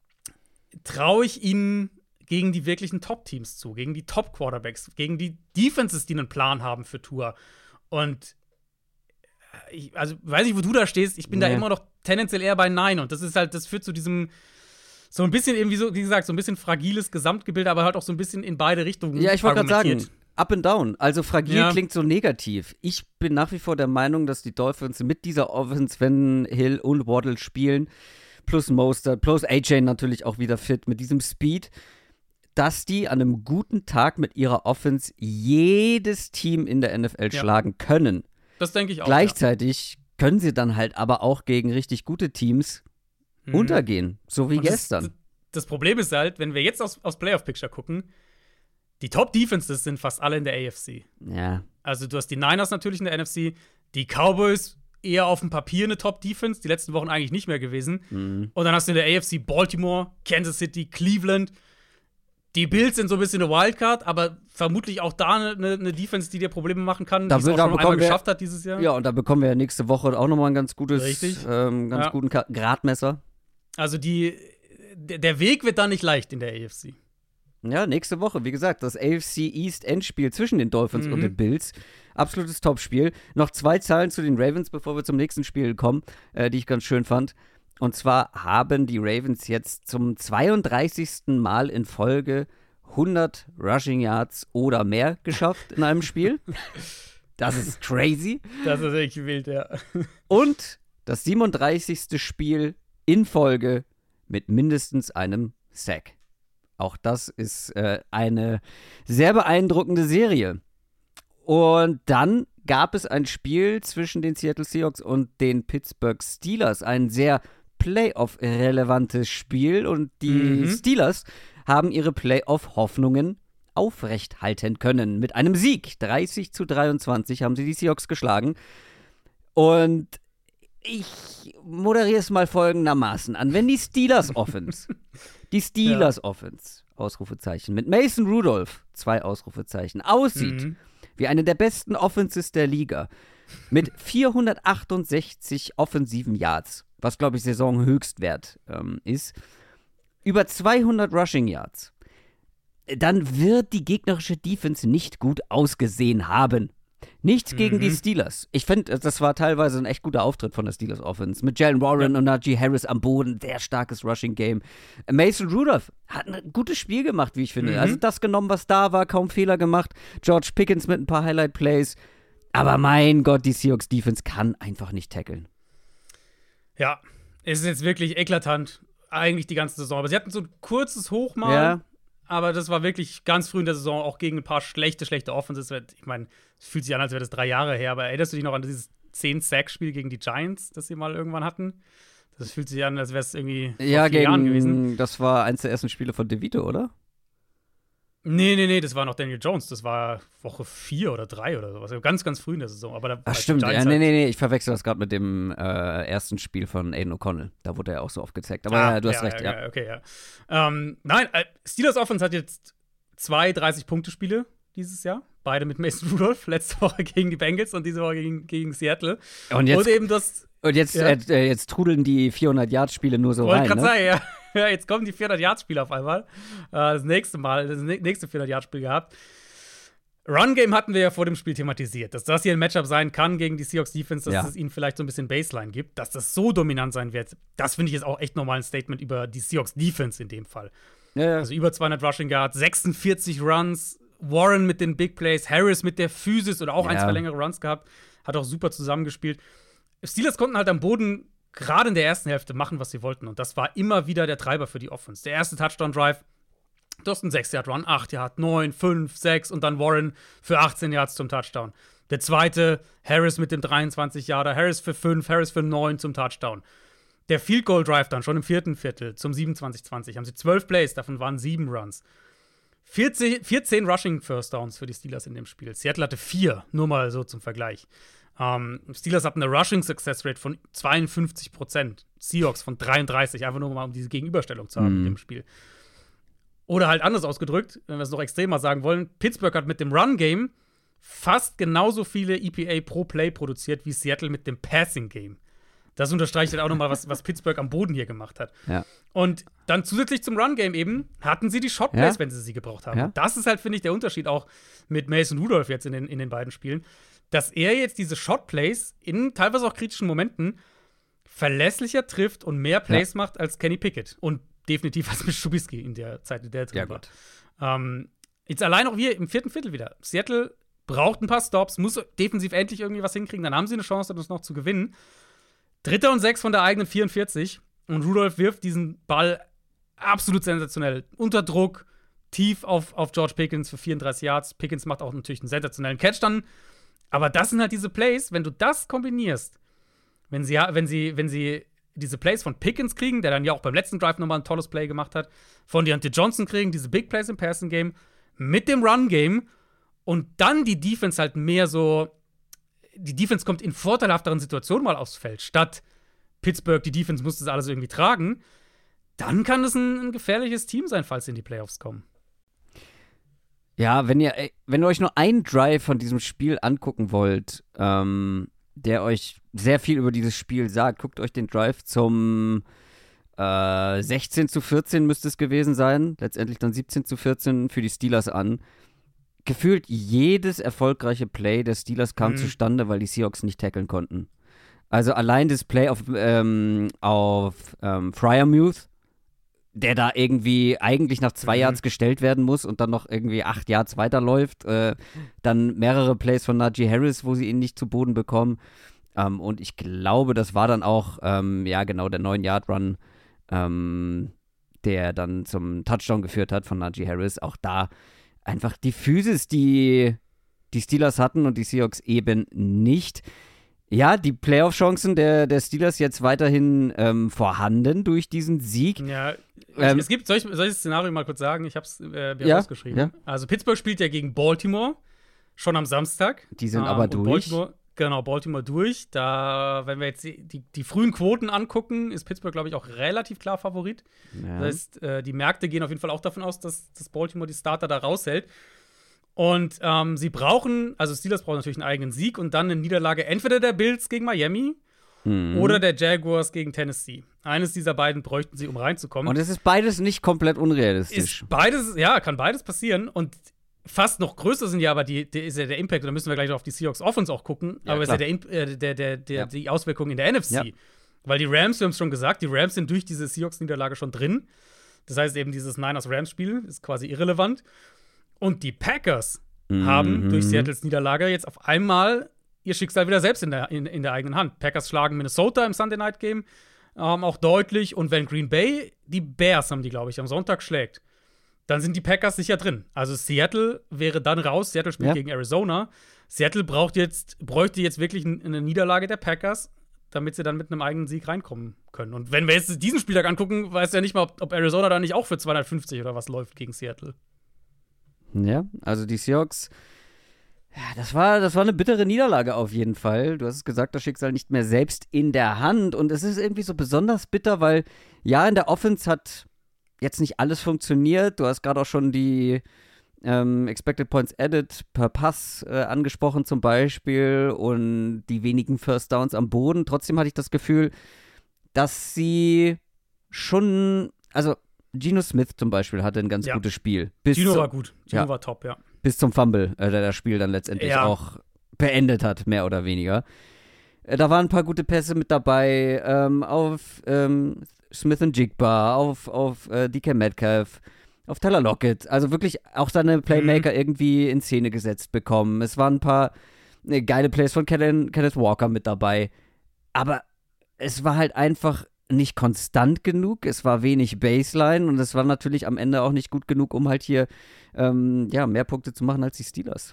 traue ich ihnen gegen die wirklichen Top-Teams zu, gegen die Top-Quarterbacks, gegen die Defenses, die einen Plan haben für Tour. Und ich, also weiß nicht, wo du da stehst, ich bin nee. da immer noch tendenziell eher bei Nein. Und das ist halt, das führt zu diesem so ein bisschen irgendwie so, wie gesagt, so ein bisschen fragiles Gesamtgebilde, aber halt auch so ein bisschen in beide Richtungen. Ja, ich wollte gerade sagen, up and down. Also fragil ja. klingt so negativ. Ich bin nach wie vor der Meinung, dass die Dolphins mit dieser Offense, wenn Hill und Waddle spielen, plus Mostert, plus A J natürlich auch wieder fit, mit diesem Speed, dass die an einem guten Tag mit ihrer Offense jedes Team in der N F L ja. schlagen können. Das denke ich auch. Gleichzeitig ja. können sie dann halt aber auch gegen richtig gute Teams mhm. untergehen, so wie Und gestern. Das, das Problem ist halt, wenn wir jetzt aufs, aufs Playoff-Picture gucken, die Top-Defenses sind fast alle in der A F C. Ja. Also du hast die Niners natürlich in der N F C, die Cowboys eher auf dem Papier eine Top-Defense, die letzten Wochen eigentlich nicht mehr gewesen. Mhm. Und dann hast du in der A F C Baltimore, Kansas City, Cleveland. Die Bills sind so ein bisschen eine Wildcard, aber vermutlich auch da eine, eine Defense, die dir Probleme machen kann, da die es auch schon einmal wir, geschafft hat dieses Jahr. Ja, und da bekommen wir ja nächste Woche auch nochmal ein ganz gutes, Richtig. Ähm, ganz ja. guten Gradmesser. Also die, der Weg wird da nicht leicht in der A F C. Ja, nächste Woche, wie gesagt, das A F C East Endspiel zwischen den Dolphins mhm. und den Bills. Absolutes Topspiel. Noch zwei Zahlen zu den Ravens, bevor wir zum nächsten Spiel kommen, äh, die ich ganz schön fand. Und zwar haben die Ravens jetzt zum zweiunddreißigsten Mal in Folge hundert Rushing Yards oder mehr geschafft in einem Spiel. Das ist crazy. Das ist echt wild, ja. Und das siebenunddreißigste Spiel in Folge mit mindestens einem Sack. Auch das ist äh, eine sehr beeindruckende Serie. Und dann gab es ein Spiel zwischen den Seattle Seahawks und den Pittsburgh Steelers. Ein sehr Playoff-relevantes Spiel. Und die mhm. Steelers haben ihre Playoff-Hoffnungen aufrechthalten können. Mit einem Sieg. dreißig zu dreiundzwanzig haben sie die Seahawks geschlagen. Und ich moderiere es mal folgendermaßen an. Wenn die Steelers Offense, die Steelers ja. Offense, Ausrufezeichen, mit Mason Rudolph, zwei Ausrufezeichen, aussieht mhm. wie eine der besten Offenses der Liga, mit vierhundertachtundsechzig offensiven Yards, was, glaube ich, Saisonhöchstwert ähm, ist, über zweihundert Rushing Yards, dann wird die gegnerische Defense nicht gut ausgesehen haben. Nicht gegen mhm. die Steelers. Ich finde, das war teilweise ein echt guter Auftritt von der Steelers Offense. Mit Jalen Warren ja. und Najee Harris am Boden. Sehr starkes Rushing-Game. Mason Rudolph hat ein gutes Spiel gemacht, wie ich finde. Mhm. Also das genommen, was da war, kaum Fehler gemacht. George Pickens mit ein paar Highlight-Plays. Aber mein Gott, die Seahawks-Defense kann einfach nicht tackeln. Ja, es ist jetzt wirklich eklatant. Eigentlich die ganze Saison. Aber sie hatten so ein kurzes Hoch mal. Ja. aber das war wirklich ganz früh in der Saison, auch gegen ein paar schlechte, schlechte Offenses. Ich meine, es fühlt sich an, als wäre das drei Jahre her, aber erinnerst du dich noch an dieses zehn-Sack-Spiel gegen die Giants, das sie mal irgendwann hatten? Das fühlt sich an, als wäre es irgendwie vor ja, vier gegen, Jahren gewesen. Das war eins der ersten Spiele von DeVito, oder? Nee, nee, nee, das war noch Daniel Jones. Das war Woche vier oder drei oder sowas. Also ganz, ganz früh in der Saison. Aber da Ach, stimmt. Ja, nee, nee, nee. Ich verwechsel das gerade mit dem äh, ersten Spiel von Aiden O'Connell. Da wurde er auch so oft gezeigt. Aber ah, ja, du hast ja, recht, ja. ja. Okay, ja. Ähm, nein, äh, Steelers Offense hat jetzt zwei dreißig-Punkte-Spiele dieses Jahr. Beide mit Mason Rudolph. Letzte Woche gegen die Bengals und diese Woche gegen, gegen Seattle. Und jetzt, und eben das. Und jetzt, ja. äh, jetzt trudeln die vierhundert-Yard-Spiele nur so Wollte rein, gerade ne? sagen, ja. Ja, jetzt kommen die vierhundert-Yard-Spiele auf einmal. Äh, das nächste Mal, das nächste vierhundert-Yard-Spiel gehabt. Run-Game hatten wir ja vor dem Spiel thematisiert, dass das hier ein Matchup sein kann gegen die Seahawks-Defense, dass ja. es ihnen vielleicht so ein bisschen Baseline gibt, dass das so dominant sein wird. Das finde ich jetzt auch echt nochmal ein Statement über die Seahawks-Defense in dem Fall. Ja, ja. Also über zweihundert Rushing Yards, sechsundvierzig Runs, Warren mit den Big Plays, Harris mit der Physis oder auch ja. ein, zwei längere Runs gehabt, hat auch super zusammengespielt. Steelers konnten halt am Boden gerade in der ersten Hälfte machen, was sie wollten. Und das war immer wieder der Treiber für die Offense. Der erste Touchdown-Drive, du hast einen sechs-Yard-Run, acht Yard, neun, fünf, sechs und dann Warren für achtzehn Yards zum Touchdown. Der zweite, Harris mit dem dreiundzwanzig-Yarder, Harris für fünf, Harris für neun zum Touchdown. Der Field-Goal-Drive dann schon im vierten Viertel zum siebenundzwanzig zwanzig. Haben sie zwölf Plays, davon waren sieben Runs. vierzehn, vierzehn Rushing First Downs für die Steelers in dem Spiel. Seattle hatte vier, nur mal so zum Vergleich. Um, Steelers hatten eine Rushing Success Rate von zweiundfünfzig Prozent. Seahawks von dreiunddreißig, einfach nur mal, um diese Gegenüberstellung zu haben mhm. in dem Spiel. Oder halt anders ausgedrückt, wenn wir es noch extremer sagen wollen, Pittsburgh hat mit dem Run-Game fast genauso viele E P A pro Play produziert wie Seattle mit dem Passing-Game. Das unterstreicht halt auch nochmal, was, was Pittsburgh am Boden hier gemacht hat. Ja. Und dann zusätzlich zum Run-Game eben hatten sie die Shot-Plays, ja. wenn sie sie gebraucht haben. Ja. Das ist halt, finde ich, der Unterschied auch mit Mason Rudolph jetzt in den, in den beiden Spielen, dass er jetzt diese Shot-Plays in teilweise auch kritischen Momenten verlässlicher trifft und mehr Plays ja. macht als Kenny Pickett. Und definitiv als mit Trubisky in der Zeit, in der er drin ja, war. gut. Ähm, jetzt allein auch wir im vierten Viertel wieder. Seattle braucht ein paar Stops, muss defensiv endlich irgendwie was hinkriegen, dann haben sie eine Chance, das noch zu gewinnen. Dritter und sechs von der eigenen vierundvierzig und Rudolph wirft diesen Ball absolut sensationell. Unter Druck, tief auf, auf George Pickens für vierunddreißig Yards. Pickens macht auch natürlich einen sensationellen Catch dann. Aber das sind halt diese Plays, wenn du das kombinierst, wenn sie, wenn sie, wenn sie diese Plays von Pickens kriegen, der dann ja auch beim letzten Drive nochmal ein tolles Play gemacht hat, von Deontay Johnson kriegen, diese Big Plays im Passing Game, mit dem Run Game und dann die Defense halt mehr so, die Defense kommt in vorteilhafteren Situationen mal aufs Feld, statt Pittsburgh, die Defense muss das alles irgendwie tragen, dann kann es ein, ein gefährliches Team sein, falls sie in die Playoffs kommen. Ja, wenn ihr, wenn ihr euch nur einen Drive von diesem Spiel angucken wollt, ähm, der euch sehr viel über dieses Spiel sagt, guckt euch den Drive zum äh, sechzehn zu vierzehn müsste es gewesen sein, letztendlich dann siebzehn zu vierzehn für die Steelers an. Gefühlt jedes erfolgreiche Play der Steelers kam mhm. zustande, weil die Seahawks nicht tackeln konnten. Also allein das Play auf, ähm, auf ähm, Freiermuth, der da irgendwie eigentlich nach zwei mhm. Yards gestellt werden muss und dann noch irgendwie acht Yards weiterläuft. Äh, dann mehrere Plays von Najee Harris, wo sie ihn nicht zu Boden bekommen. Ähm, und ich glaube, das war dann auch, ähm, ja genau, der neun-Yard-Run, ähm, der dann zum Touchdown geführt hat von Najee Harris. Auch da einfach die Physis, die die Steelers hatten und die Seahawks eben nicht. Ja, die Playoff-Chancen der, der Steelers jetzt weiterhin ähm, vorhanden durch diesen Sieg. Ja, ähm, es gibt, soll ich, soll ich das Szenario mal kurz sagen? Ich habe es äh, mir ja, rausgeschrieben. Ja. Also Pittsburgh spielt ja gegen Baltimore, schon am Samstag. Die sind ähm, aber durch. Baltimore, genau, Baltimore durch. Da, wenn wir jetzt die, die, die frühen Quoten angucken, ist Pittsburgh, glaube ich, auch relativ klar Favorit. Ja. Das heißt, äh, die Märkte gehen auf jeden Fall auch davon aus, dass, dass Baltimore die Starter da raushält. Und ähm, sie brauchen, also Steelers brauchen natürlich einen eigenen Sieg und dann eine Niederlage entweder der Bills gegen Miami mhm. oder der Jaguars gegen Tennessee. Eines dieser beiden bräuchten sie, um reinzukommen. Und es ist beides nicht komplett unrealistisch. Ist beides, ja, kann beides passieren. Und fast noch größer sind ja aber die, der, ist ja der Impact, und da müssen wir gleich auf die Seahawks Offense auch gucken, ja, aber klar. ist ja der, äh, der, der, der, ja. die Auswirkungen in der N F C. Ja. Weil die Rams, wir haben es schon gesagt, die Rams sind durch diese Seahawks-Niederlage schon drin. Das heißt eben, dieses Niners-Rams-Spiel ist quasi irrelevant. Und die Packers mhm. haben durch Seattles Niederlage jetzt auf einmal ihr Schicksal wieder selbst in der, in, in der eigenen Hand. Packers schlagen Minnesota im Sunday Night Game ähm, auch deutlich. Und wenn Green Bay die Bears haben, die, glaube ich, am Sonntag schlägt, dann sind die Packers sicher drin. Also Seattle wäre dann raus. Seattle spielt Ja. gegen Arizona. Seattle braucht jetzt, bräuchte jetzt wirklich eine Niederlage der Packers, damit sie dann mit einem eigenen Sieg reinkommen können. Und wenn wir jetzt diesen Spieltag angucken, weiß ja nicht mal, ob, ob Arizona da nicht auch für zweihundertfünfzig oder was läuft gegen Seattle. Ja, also die Seahawks, ja, das war, das war eine bittere Niederlage auf jeden Fall. Du hast es gesagt, das Schicksal nicht mehr selbst in der Hand. Und es ist irgendwie so besonders bitter, weil ja, in der Offense hat jetzt nicht alles funktioniert. Du hast gerade auch schon die ähm, Expected Points Added per Pass äh, angesprochen zum Beispiel und die wenigen First Downs am Boden. Trotzdem hatte ich das Gefühl, dass sie schon, also Geno Smith zum Beispiel hatte ein ganz Ja. gutes Spiel. Bis Gino zum- war gut. Gino ja. war top, ja. bis zum Fumble, äh, der das Spiel dann letztendlich Ja. auch beendet hat, mehr oder weniger. Äh, da waren ein paar gute Pässe mit dabei, ähm, auf ähm, Smith und Jigba, auf, auf äh, D K Metcalf, auf Tyler Lockett. Also wirklich auch seine Playmaker irgendwie in Szene gesetzt bekommen. Es waren ein paar äh, geile Plays von Kellen, Kenneth Walker mit dabei. Aber es war halt einfach nicht konstant genug, es war wenig Baseline und es war natürlich am Ende auch nicht gut genug, um halt hier ähm, ja, mehr Punkte zu machen als die Steelers.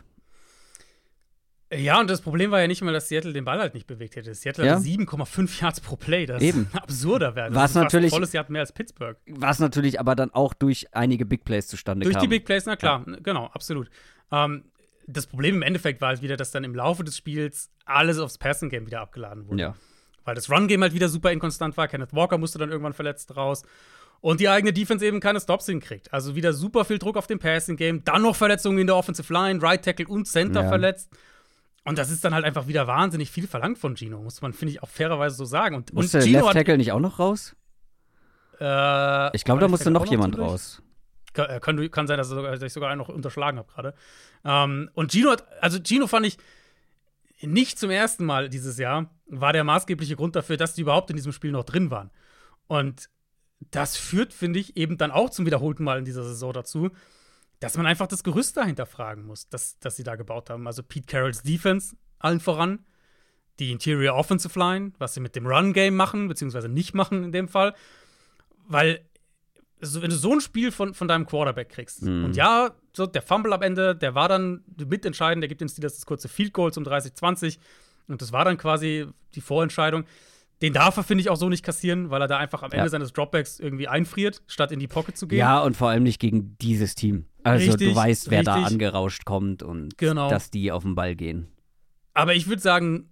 Ja, und das Problem war ja nicht mal, dass Seattle den Ball halt nicht bewegt hätte. Seattle Ja. hatte sieben Komma fünf Yards pro Play. Das Eben. ist ein absurder Wert. Das Was ist fast natürlich- ein volles Jahr mehr als Pittsburgh. Was natürlich aber dann auch durch einige Big Plays zustande Durch kam. die Big Plays, na klar, genau, absolut. Ähm, das Problem im Endeffekt war halt wieder, dass dann im Laufe des Spiels alles aufs Passing-Game wieder abgeladen wurde. Ja. Weil das Run-Game halt wieder super inkonstant war. Kenneth Walker musste dann irgendwann verletzt raus. Und die eigene Defense eben keine Stops hinkriegt. Also wieder super viel Druck auf dem Passing-Game. Dann noch Verletzungen in der Offensive Line, Right Tackle und Center Ja. verletzt. Und das ist dann halt einfach wieder wahnsinnig viel verlangt von Gino. Muss man, finde ich, auch fairerweise so sagen. Und, und Musste Gino Left hat, Tackle nicht auch noch raus? äh, Ich glaube, da war musste Left noch Tackle auch jemand durch? raus. Kann, äh, kann, kann sein, dass, er sogar, dass ich sogar einen noch unterschlagen habe gerade. Ähm, und Gino hat, also Gino fand ich nicht zum ersten Mal dieses Jahr, war der maßgebliche Grund dafür, dass die überhaupt in diesem Spiel noch drin waren. Und das führt, finde ich, eben dann auch zum wiederholten Mal in dieser Saison dazu, dass man einfach das Gerüst dahinter fragen muss, das, das sie da gebaut haben. Also Pete Carrolls Defense allen voran, die Interior Offensive Line, was sie mit dem Run-Game machen, beziehungsweise nicht machen in dem Fall. Weil, so, wenn du so ein Spiel von, von deinem Quarterback kriegst, Mhm. und ja, so der Fumble am Ende, der war dann mitentscheidend, der gibt den Steelers das kurze Field Goal zum dreißig zwanzig und das war dann quasi die Vorentscheidung. Den darf er, finde ich, auch so nicht kassieren, weil er da einfach am Ende Ja. seines Dropbacks irgendwie einfriert, statt in die Pocket zu gehen. Ja, und vor allem nicht gegen dieses Team. Also Richtig, du weißt, wer da richtig. angerauscht kommt und Genau. dass die auf den Ball gehen. Aber ich würde sagen,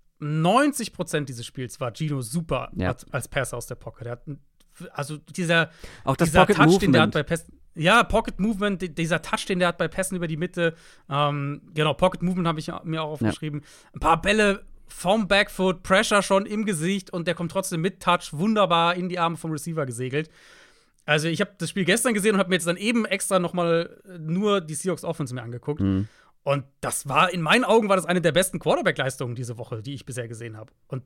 neunzig Prozent dieses Spiels war Gino super Ja. als, als Passer aus der Pocket. Er hat, also dieser, Auch das dieser Pocket Touch, den der hat Movement. bei Pässen. Ja, Pocket Movement, di- dieser Touch, den der hat bei Pässen über die Mitte. Ähm, genau, Pocket Movement habe ich mir auch aufgeschrieben. Ein paar Bälle vom Backfoot, Pressure schon im Gesicht und der kommt trotzdem mit Touch wunderbar in die Arme vom Receiver gesegelt. Also ich habe das Spiel gestern gesehen und habe mir jetzt dann eben extra noch mal nur die Seahawks Offense mir angeguckt. Mhm. Und das war, in meinen Augen war das eine der besten Quarterback-Leistungen diese Woche, die ich bisher gesehen habe. Und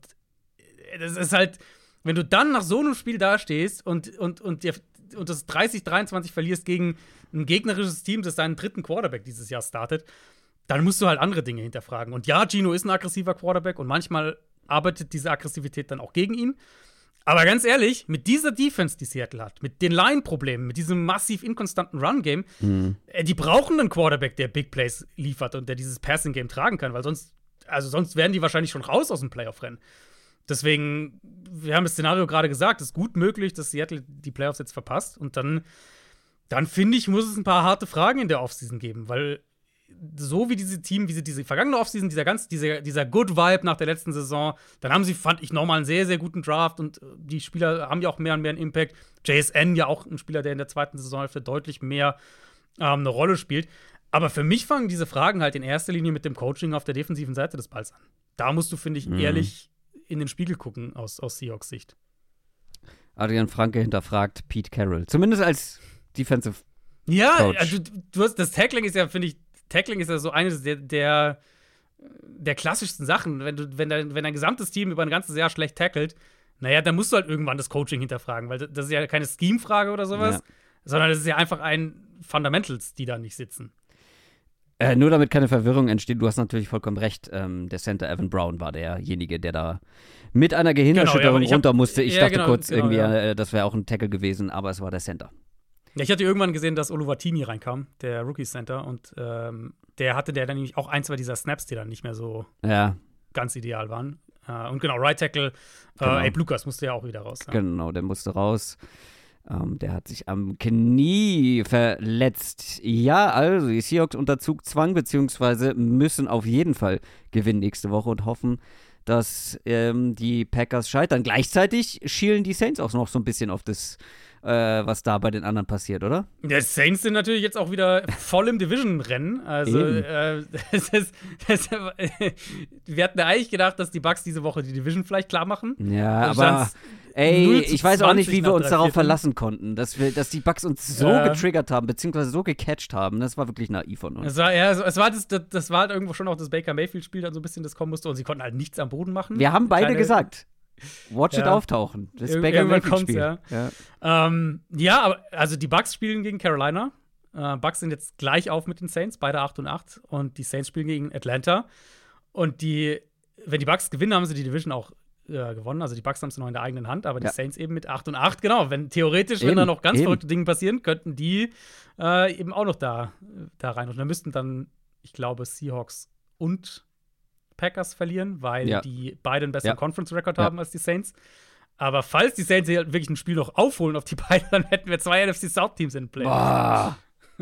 das ist halt, wenn du dann nach so einem Spiel dastehst und, und, und, dir, und das dreißig dreiundzwanzig verlierst gegen ein gegnerisches Team, das seinen dritten Quarterback dieses Jahr startet, dann musst du halt andere Dinge hinterfragen. Und ja, Gino ist ein aggressiver Quarterback und manchmal arbeitet diese Aggressivität dann auch gegen ihn. Aber ganz ehrlich, mit dieser Defense, die Seattle hat, mit den Line-Problemen, mit diesem massiv inkonstanten Run-Game, Mhm. äh, die brauchen einen Quarterback, der Big Plays liefert und der dieses Passing-Game tragen kann, weil sonst, also sonst wären die wahrscheinlich schon raus aus dem Playoff-Rennen. Deswegen, wir haben das Szenario gerade gesagt, es ist gut möglich, dass Seattle die Playoffs jetzt verpasst. Und dann, dann finde ich, muss es ein paar harte Fragen in der Offseason geben, weil so wie diese Team, wie sie diese vergangene Offseason, dieser ganz, dieser, dieser Good Vibe nach der letzten Saison, dann haben sie, fand ich, nochmal einen sehr, sehr guten Draft und die Spieler haben ja auch mehr und mehr einen Impact. J S N ja auch ein Spieler, der in der zweiten Saisonhälfte deutlich mehr ähm, eine Rolle spielt. Aber für mich fangen diese Fragen halt in erster Linie mit dem Coaching auf der defensiven Seite des Balls an. Da musst du, finde ich, Mhm. ehrlich in den Spiegel gucken aus, aus Seahawks Sicht. Adrian Franke hinterfragt Pete Carroll. Zumindest als Defensive Ja, Coach. also du hast, das Tackling ist ja, finde ich, Tackling ist ja so eines der, der, der klassischsten Sachen. Wenn, du, wenn, dein, wenn dein gesamtes Team über ein ganzes Jahr schlecht tackelt, naja, dann musst du halt irgendwann das Coaching hinterfragen, weil das ist ja keine Scheme-Frage oder sowas, Ja. sondern das ist ja einfach ein Fundamentals, die da nicht sitzen. Äh, nur damit keine Verwirrung entsteht, du hast natürlich vollkommen recht. Ähm, der Center Evan Brown war derjenige, der da mit einer Gehirnerschütterung Genau, ja, aber ich hab- runter musste. Ich ja, dachte genau, kurz genau, irgendwie, ja. äh, das wäre auch ein Tackle gewesen, aber es war der Center. Ja, ich hatte irgendwann gesehen, dass Oluwatimi reinkam, der Rookie-Center, und ähm, der hatte der dann nämlich auch ein, zwei dieser Snaps, die dann nicht mehr so Ja. ganz ideal waren. Uh, und genau, Right Tackle, Genau. uh, Abe Lucas musste ja auch wieder raus. Ja. Genau, der musste raus. Ähm, der hat sich am Knie verletzt. Ja, also die Seahawks unter Zugzwang, beziehungsweise müssen auf jeden Fall gewinnen nächste Woche und hoffen, dass ähm, die Packers scheitern. Gleichzeitig schielen die Saints auch noch so ein bisschen auf das, äh, was da bei den anderen passiert, oder? Die Saints sind natürlich jetzt auch wieder voll im Division-Rennen. Also, äh, das ist, das, äh, wir hatten ja eigentlich gedacht, dass die Bucks diese Woche die Division vielleicht klar machen. Ja, aber ey, ich weiß auch nicht, wie wir uns darauf verlassen konnten, dass wir, dass die Bucks uns so äh, getriggert haben, beziehungsweise so gecatcht haben. Das war wirklich naiv von uns. Es war, ja, es war, das, das, das war halt irgendwo schon auch das Baker Mayfield-Spiel, dann so ein bisschen das kommen musste, und sie konnten halt nichts am Boden machen. Wir haben beide Keine, gesagt, watch ja. it auftauchen. Das Ir Baker Mayfield-Spiel. Ja. Ja. Ähm, ja, aber also die Bucks spielen gegen Carolina. Äh, Bucks sind jetzt gleich auf mit den Saints, beide acht und acht. Und die Saints spielen gegen Atlanta. Und die, wenn die Bucks gewinnen, haben sie die Division auch äh, gewonnen. Also die Bucks haben es noch in der eigenen Hand, aber die ja. Saints eben mit acht und acht. Genau, wenn theoretisch, eben, wenn da noch ganz eben. verrückte Dinge passieren, könnten die äh, eben auch noch da, da rein. Und dann müssten dann, ich glaube, Seahawks und Packers verlieren, weil ja. die beide einen besseren ja. Conference-Record ja. haben als die Saints. Aber falls die Saints hier wirklich ein Spiel noch aufholen auf die beiden, dann hätten wir zwei N F C South-Teams in Play. Boah.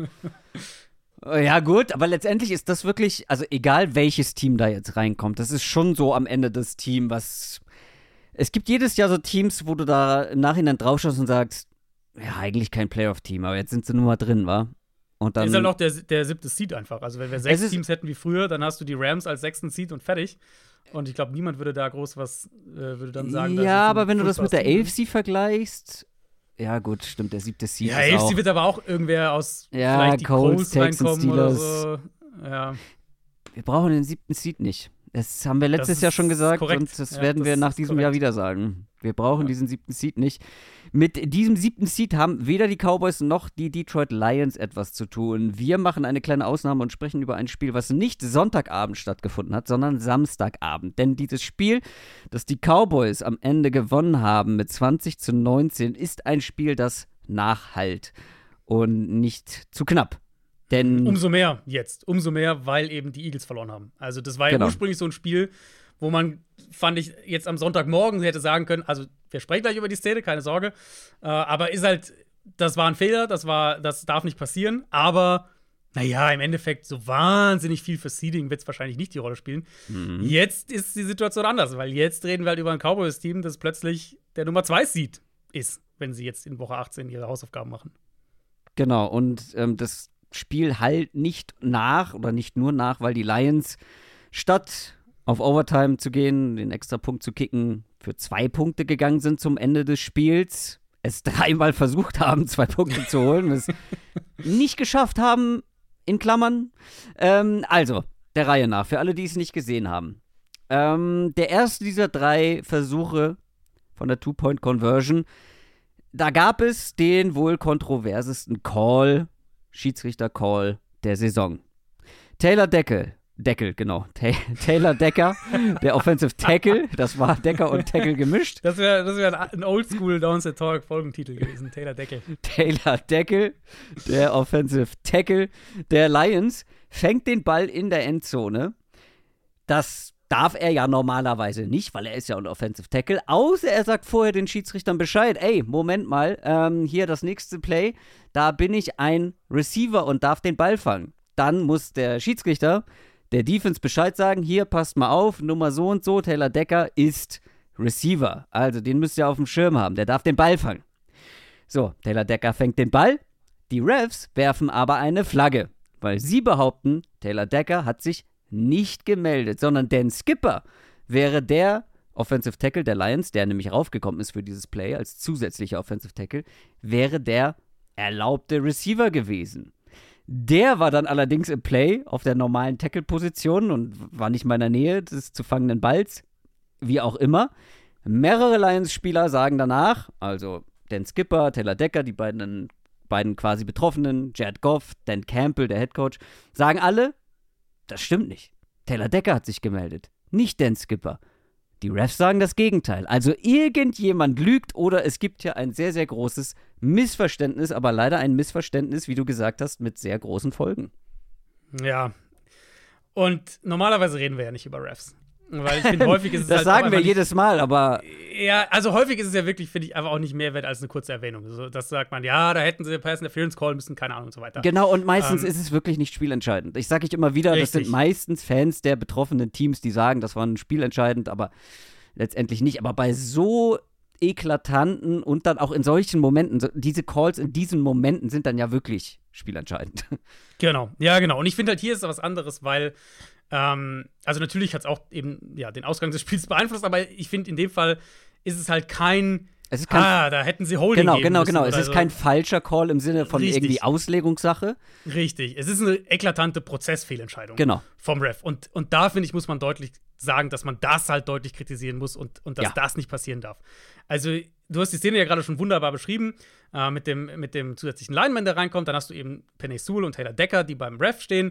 Ja, gut, aber letztendlich ist das wirklich, also egal welches Team da jetzt reinkommt, das ist schon so am Ende das Team, was. Es gibt jedes Jahr so Teams, wo du da im Nachhinein draufschaust und sagst, ja, eigentlich kein Playoff-Team, aber jetzt sind sie nur mal drin, wa? Und dann ist halt noch der, der siebte Seed einfach. Also, wenn wir sechs Teams hätten wie früher, dann hast du die Rams als sechsten Seed und fertig. Und ich glaube, niemand würde da groß was, äh, würde dann sagen. Ja, aber wenn du das mit der A F C vergleichst, ja gut, stimmt, der siebte Seed ja, ist A F C auch. wird aber auch irgendwer aus ja, vielleicht die Colts, Colts Texans, reinkommen oder Steelers. so. Ja. Wir brauchen den siebten Seed nicht. Das haben wir letztes Jahr schon gesagt korrekt. und das ja, werden das wir nach diesem korrekt. Jahr wieder sagen. Wir brauchen ja. diesen siebten Seed nicht. Mit diesem siebten Seed haben weder die Cowboys noch die Detroit Lions etwas zu tun. Wir machen eine kleine Ausnahme und sprechen über ein Spiel, was nicht Sonntagabend stattgefunden hat, sondern Samstagabend. Denn dieses Spiel, das die Cowboys am Ende gewonnen haben mit zwanzig zu neunzehn, ist ein Spiel, das nachhallt und nicht zu knapp. Denn Umso mehr jetzt. Umso mehr, weil eben die Eagles verloren haben. Also das war ja genau. ursprünglich so ein Spiel, wo man, fand ich, jetzt am Sonntagmorgen hätte sagen können, also wir sprechen gleich über die Szene, keine Sorge, äh, aber ist halt, das war ein Fehler, das war, das darf nicht passieren, aber naja, im Endeffekt so wahnsinnig viel für Seeding wird es wahrscheinlich nicht die Rolle spielen. Mhm. Jetzt ist die Situation anders, weil jetzt reden wir halt über ein Cowboys-Team, das plötzlich der Nummer zwei Seed ist, wenn sie jetzt in Woche achtzehn ihre Hausaufgaben machen. Genau, und ähm, das Spiel halt nicht nach oder nicht nur nach, weil die Lions statt auf Overtime zu gehen, den Extrapunkt zu kicken, für zwei Punkte gegangen sind zum Ende des Spiels, es dreimal versucht haben, zwei Punkte zu holen, es nicht geschafft haben, in Klammern. Ähm, also, der Reihe nach, für alle, die es nicht gesehen haben. Ähm, der erste dieser drei Versuche von der Two-Point-Conversion, da gab es den wohl kontroversesten Call, Schiedsrichter-Call der Saison. Taylor Deckel, Deckel, genau, Ta- Taylor Decker, der Offensive Tackle, das war Decker und Tackle gemischt. Das wäre das wär ein Oldschool Downset Talk Folgentitel gewesen, Taylor Deckel. Taylor Deckel, der Offensive Tackle der Lions, fängt den Ball in der Endzone. Das darf er ja normalerweise nicht, weil er ist ja ein Offensive Tackle, außer er sagt vorher den Schiedsrichtern Bescheid, ey, Moment mal, ähm, hier das nächste Play, da bin ich ein Receiver und darf den Ball fangen. Dann muss der Schiedsrichter der Defense Bescheid sagen, hier, passt mal auf, Nummer so und so, Taylor Decker ist Receiver, also den müsst ihr auf dem Schirm haben, der darf den Ball fangen. So, Taylor Decker fängt den Ball, die Refs werfen aber eine Flagge, weil sie behaupten, Taylor Decker hat sich nicht gemeldet, sondern Dan Skipper wäre der Offensive Tackle der Lions, der nämlich raufgekommen ist für dieses Play als zusätzlicher Offensive Tackle, wäre der erlaubte Receiver gewesen. Der war dann allerdings im Play auf der normalen Tackle-Position und war nicht mal in der Nähe des zu fangenden Balls, wie auch immer. Mehrere Lions-Spieler sagen danach, also Dan Skipper, Taylor Decker, die beiden, beiden quasi Betroffenen, Jared Goff, Dan Campbell, der Headcoach, sagen alle, das stimmt nicht. Taylor Decker hat sich gemeldet, nicht Dan Skipper. Die Refs sagen das Gegenteil. Also irgendjemand lügt oder es gibt hier ein sehr, sehr großes Missverständnis, aber leider ein Missverständnis, wie du gesagt hast, mit sehr großen Folgen. Ja. Und normalerweise reden wir ja nicht über Refs. Weil ich finde, häufig ist es das halt sagen auch wir nicht, jedes Mal, aber ja, also häufig ist es ja wirklich, finde ich, einfach auch nicht mehr wert als eine kurze Erwähnung. So, das sagt man, ja, da hätten sie Pass Interference callen müssen, keine Ahnung und so weiter. Genau, und meistens ähm, ist es wirklich nicht spielentscheidend. Ich sage ich immer wieder, richtig. Das sind meistens Fans der betroffenen Teams, die sagen, das war ein spielentscheidend, aber letztendlich nicht. Aber bei so eklatanten und dann auch in solchen Momenten, so, diese Calls in diesen Momenten sind dann ja wirklich spielentscheidend. Genau, ja, genau. Und ich finde halt, hier ist was anderes, weil Ähm, also natürlich hat es auch eben ja, den Ausgang des Spiels beeinflusst, aber ich finde, in dem Fall ist es halt kein, es ist kein ah, da hätten sie Holding Genau, geben genau, müssen genau. Es ist so. kein falscher Call im Sinne von Richtig. irgendwie Auslegungssache. Richtig. Es ist eine eklatante Prozessfehlentscheidung Genau. vom Ref. Und, und da, finde ich, muss man deutlich sagen, dass man das halt deutlich kritisieren muss und, und dass Ja. das nicht passieren darf. Also, du hast die Szene ja gerade schon wunderbar beschrieben, äh, mit, dem, mit dem zusätzlichen Lineman, der reinkommt. Dann hast du eben Penei Sewell und Taylor Decker, die beim Ref stehen.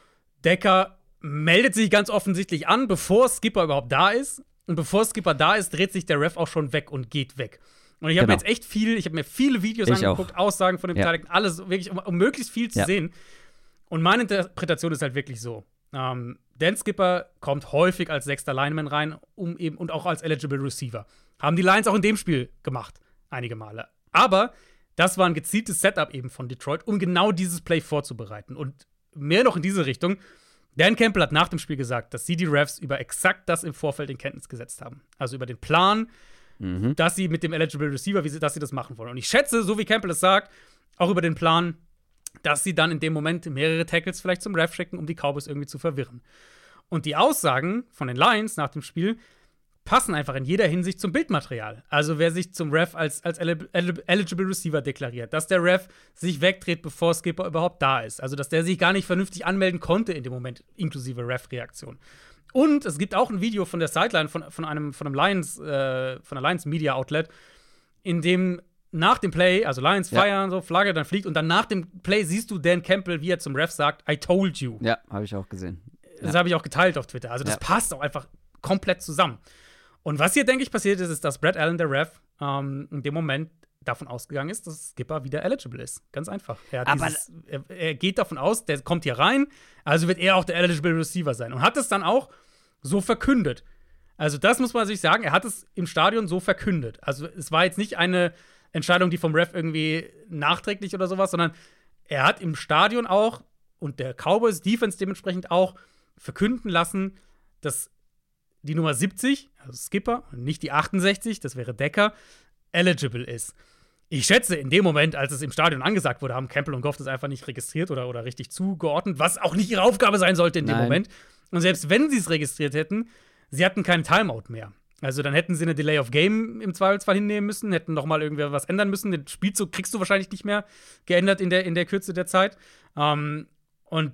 Decker meldet sich ganz offensichtlich an, bevor Skipper überhaupt da ist. Und bevor Skipper da ist, dreht sich der Ref auch schon weg und geht weg. Und ich habe Genau. mir jetzt echt viel, ich habe mir viele Videos Ich angeguckt, auch. Aussagen von den Ja. Beteiligten, alles wirklich, um, um möglichst viel zu Ja. sehen. Und meine Interpretation ist halt wirklich so. Ähm, Dan Skipper kommt häufig als sechster Lineman rein, um eben und auch als eligible Receiver. Haben die Lions auch in dem Spiel gemacht, einige Male. Aber das war ein gezieltes Setup eben von Detroit, um genau dieses Play vorzubereiten. Und mehr noch in diese Richtung. Dan Campbell hat nach dem Spiel gesagt, dass sie die Refs über exakt das im Vorfeld in Kenntnis gesetzt haben. Also über den Plan, Mhm. dass sie mit dem Eligible Receiver, wie sie, dass sie das machen wollen. Und ich schätze, so wie Campbell es sagt, auch über den Plan, dass sie dann in dem Moment mehrere Tackles vielleicht zum Ref schicken, um die Cowboys irgendwie zu verwirren. Und die Aussagen von den Lions nach dem Spiel passen einfach in jeder Hinsicht zum Bildmaterial. Also wer sich zum Ref als, als eli- eli- Eligible Receiver deklariert, dass der Ref sich wegdreht, bevor Skipper überhaupt da ist. Also dass der sich gar nicht vernünftig anmelden konnte in dem Moment, inklusive Ref-Reaktion. Und es gibt auch ein Video von der Sideline von, von einem, von einem Lions, äh, von einer Lions Media Outlet, in dem nach dem Play, also Lions Ja. feiern, so Flagge, dann fliegt und dann nach dem Play siehst du Dan Campbell, wie er zum Ref sagt, I told you. Ja, habe ich auch gesehen. Das habe ich auch geteilt auf Twitter. Also das Ja. passt auch einfach komplett zusammen. Und was hier, denke ich, passiert ist, ist, dass Brad Allen, der Ref, ähm, in dem Moment davon ausgegangen ist, dass Skipper wieder eligible ist. Ganz einfach. Er, hat Aber- dieses, er, er geht davon aus, der kommt hier rein, also wird er auch der eligible Receiver sein. Und hat es dann auch so verkündet. Also das muss man sich sagen, er hat es im Stadion so verkündet. Also es war jetzt nicht eine Entscheidung, die vom Ref irgendwie nachträglich oder sowas, sondern er hat im Stadion auch und der Cowboys Defense dementsprechend auch verkünden lassen, dass die Nummer siebzig, also Skipper, und nicht die achtundsechzig, das wäre Decker, eligible ist. Ich schätze, in dem Moment, als es im Stadion angesagt wurde, haben Campbell und Goff das einfach nicht registriert oder, oder richtig zugeordnet, was auch nicht ihre Aufgabe sein sollte in dem Nein. Moment. Und selbst wenn sie es registriert hätten, sie hatten keinen Timeout mehr. Also dann hätten sie eine Delay of Game im Zweifelsfall hinnehmen müssen, hätten noch mal irgendwie was ändern müssen. Den Spielzug kriegst du wahrscheinlich nicht mehr geändert in der, in der Kürze der Zeit. Ähm, und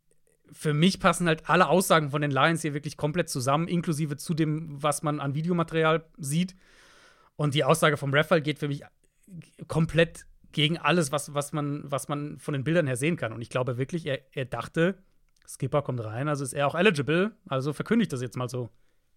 für mich passen halt alle Aussagen von den Lions hier wirklich komplett zusammen, inklusive zu dem, was man an Videomaterial sieht. Und die Aussage vom Ref geht für mich komplett gegen alles, was, was, man, was man von den Bildern her sehen kann. Und ich glaube wirklich, er, er dachte, Skipper kommt rein, also ist er auch eligible, also verkündigt das jetzt mal so.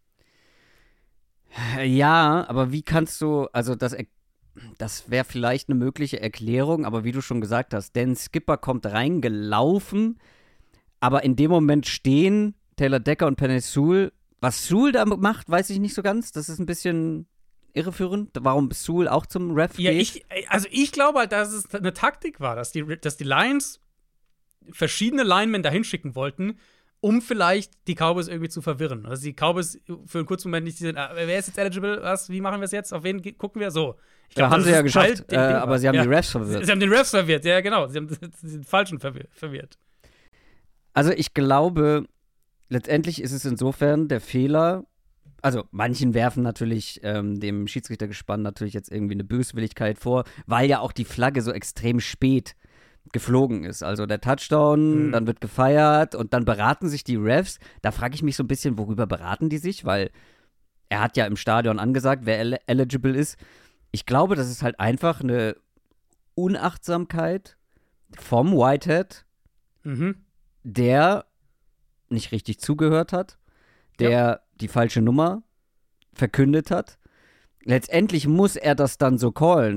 Ja, aber wie kannst du, also das, er- das wäre vielleicht eine mögliche Erklärung, aber wie du schon gesagt hast, denn Skipper kommt reingelaufen, aber in dem Moment stehen Taylor Decker und Penei Sewell. Was Sewell da macht, weiß ich nicht so ganz. Das ist ein bisschen irreführend, warum Sewell auch zum Ref Ja, geht. ich, also ich glaube halt, dass es eine Taktik war, dass die, dass die Lions verschiedene Linemen dahin schicken wollten, um vielleicht die Cowboys irgendwie zu verwirren. Also die Cowboys für einen kurzen Moment nicht sind, ah, wer ist jetzt eligible, was, wie machen wir es jetzt, auf wen ge- gucken wir, so. Ich Ja, glaub, haben das sie ja ist Teil geschafft, dem äh, Ding aber war. sie haben ja. die Refs Sie, verwirrt. sie haben den Refs verwirrt, ja genau, sie haben den falschen verwir- verwirrt. Also ich glaube, letztendlich ist es insofern der Fehler, also manchen werfen natürlich ähm, dem Schiedsrichtergespann natürlich jetzt irgendwie eine Böswilligkeit vor, weil ja auch die Flagge so extrem spät geflogen ist. Also der Touchdown, Mhm. dann wird gefeiert und dann beraten sich die Refs. Da frage ich mich so ein bisschen, worüber beraten die sich, weil er hat ja im Stadion angesagt, wer el- eligible ist. Ich glaube, das ist halt einfach eine Unachtsamkeit vom Whitehead, Mhm. der nicht richtig zugehört hat, der die falsche Nummer verkündet hat. Letztendlich muss er das dann so callen.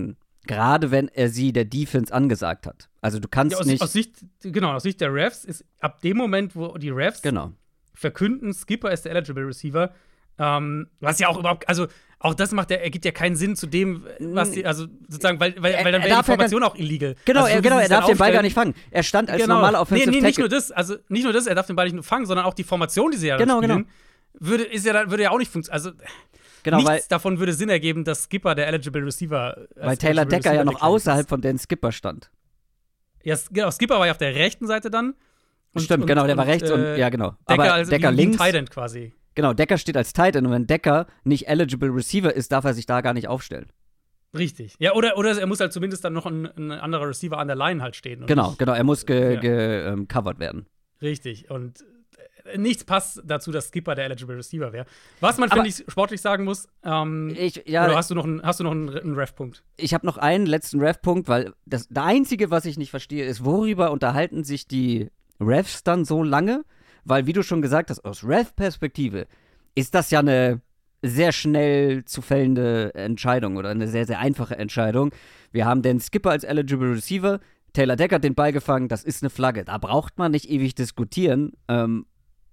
Gerade wenn er sie der Defense angesagt hat. Also du kannst ja, aus, nicht. Aus Sicht, genau, aus Sicht der Refs ist ab dem Moment, wo die Refs genau. verkünden, Skipper ist der eligible Receiver, ähm, was ja auch überhaupt, also auch das macht ja, ergibt ja keinen Sinn zu dem, was die, also sozusagen, weil, weil, weil dann wäre die Formation ja auch illegal. Genau, also, so er, genau, er darf den Ball gar nicht fangen. Er stand als genau. normaler Offensive nee, nee, nicht Tackle. nur das, also nicht nur das, er darf den Ball nicht nur fangen, sondern auch die Formation, die sie ja genau, dann spielen, genau. würde, ist ja, dann, würde ja auch nicht funktionieren. Also genau, nichts weil, davon würde Sinn ergeben, dass Skipper der eligible Receiver Weil Taylor Decker ja noch außerhalb von Dan Skipper stand. Ja, genau, Skipper war ja auf der rechten Seite dann. Und, Stimmt, und, genau, der war rechts und, und ja, genau. Decker, aber also Decker wie, links. Wie ein Tight End quasi. Genau, Decker steht als Tight End und wenn Decker nicht eligible Receiver ist, darf er sich da gar nicht aufstellen. Richtig. Ja, oder, oder er muss halt zumindest dann noch ein, ein anderer Receiver an der Line halt stehen. Genau, nicht, genau, er muss gecovert ja. ähm, covered werden. Richtig. Und äh, nichts passt dazu, dass Skipper der eligible Receiver wäre. Was man, finde ich, sportlich sagen muss, ähm, ich, ja, oder hast du noch einen, hast du noch einen, einen Ref-Punkt? Ich habe noch einen letzten Ref-Punkt, weil das, das Einzige, was ich nicht verstehe, ist, worüber unterhalten sich die Refs dann so lange? Weil, wie du schon gesagt hast, aus Ref-Perspektive ist das ja eine sehr schnell zu fällende Entscheidung oder eine sehr, sehr einfache Entscheidung. Wir haben den Skipper als eligible Receiver, Taylor Decker hat den Ball gefangen, das ist eine Flagge. Da braucht man nicht ewig diskutieren. Ähm,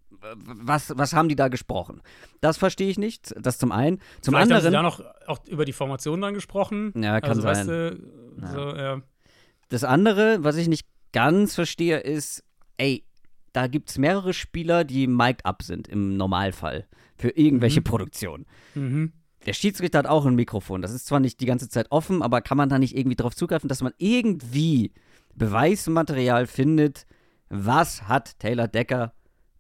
was, was haben die da gesprochen? Das verstehe ich nicht, das zum einen. Zum Vielleicht anderen. haben sie da noch auch über die Formation dann gesprochen. Ja, kann also, sein. Weißt du, ja. So, ja. Das andere, was ich nicht ganz verstehe, ist, ey, da gibt es mehrere Spieler, die mic'd up sind im Normalfall für irgendwelche Mhm. Produktionen. Mhm. Der Schiedsrichter hat auch ein Mikrofon. Das ist zwar nicht die ganze Zeit offen, aber kann man da nicht irgendwie drauf zugreifen, dass man irgendwie Beweismaterial findet, was hat Taylor Decker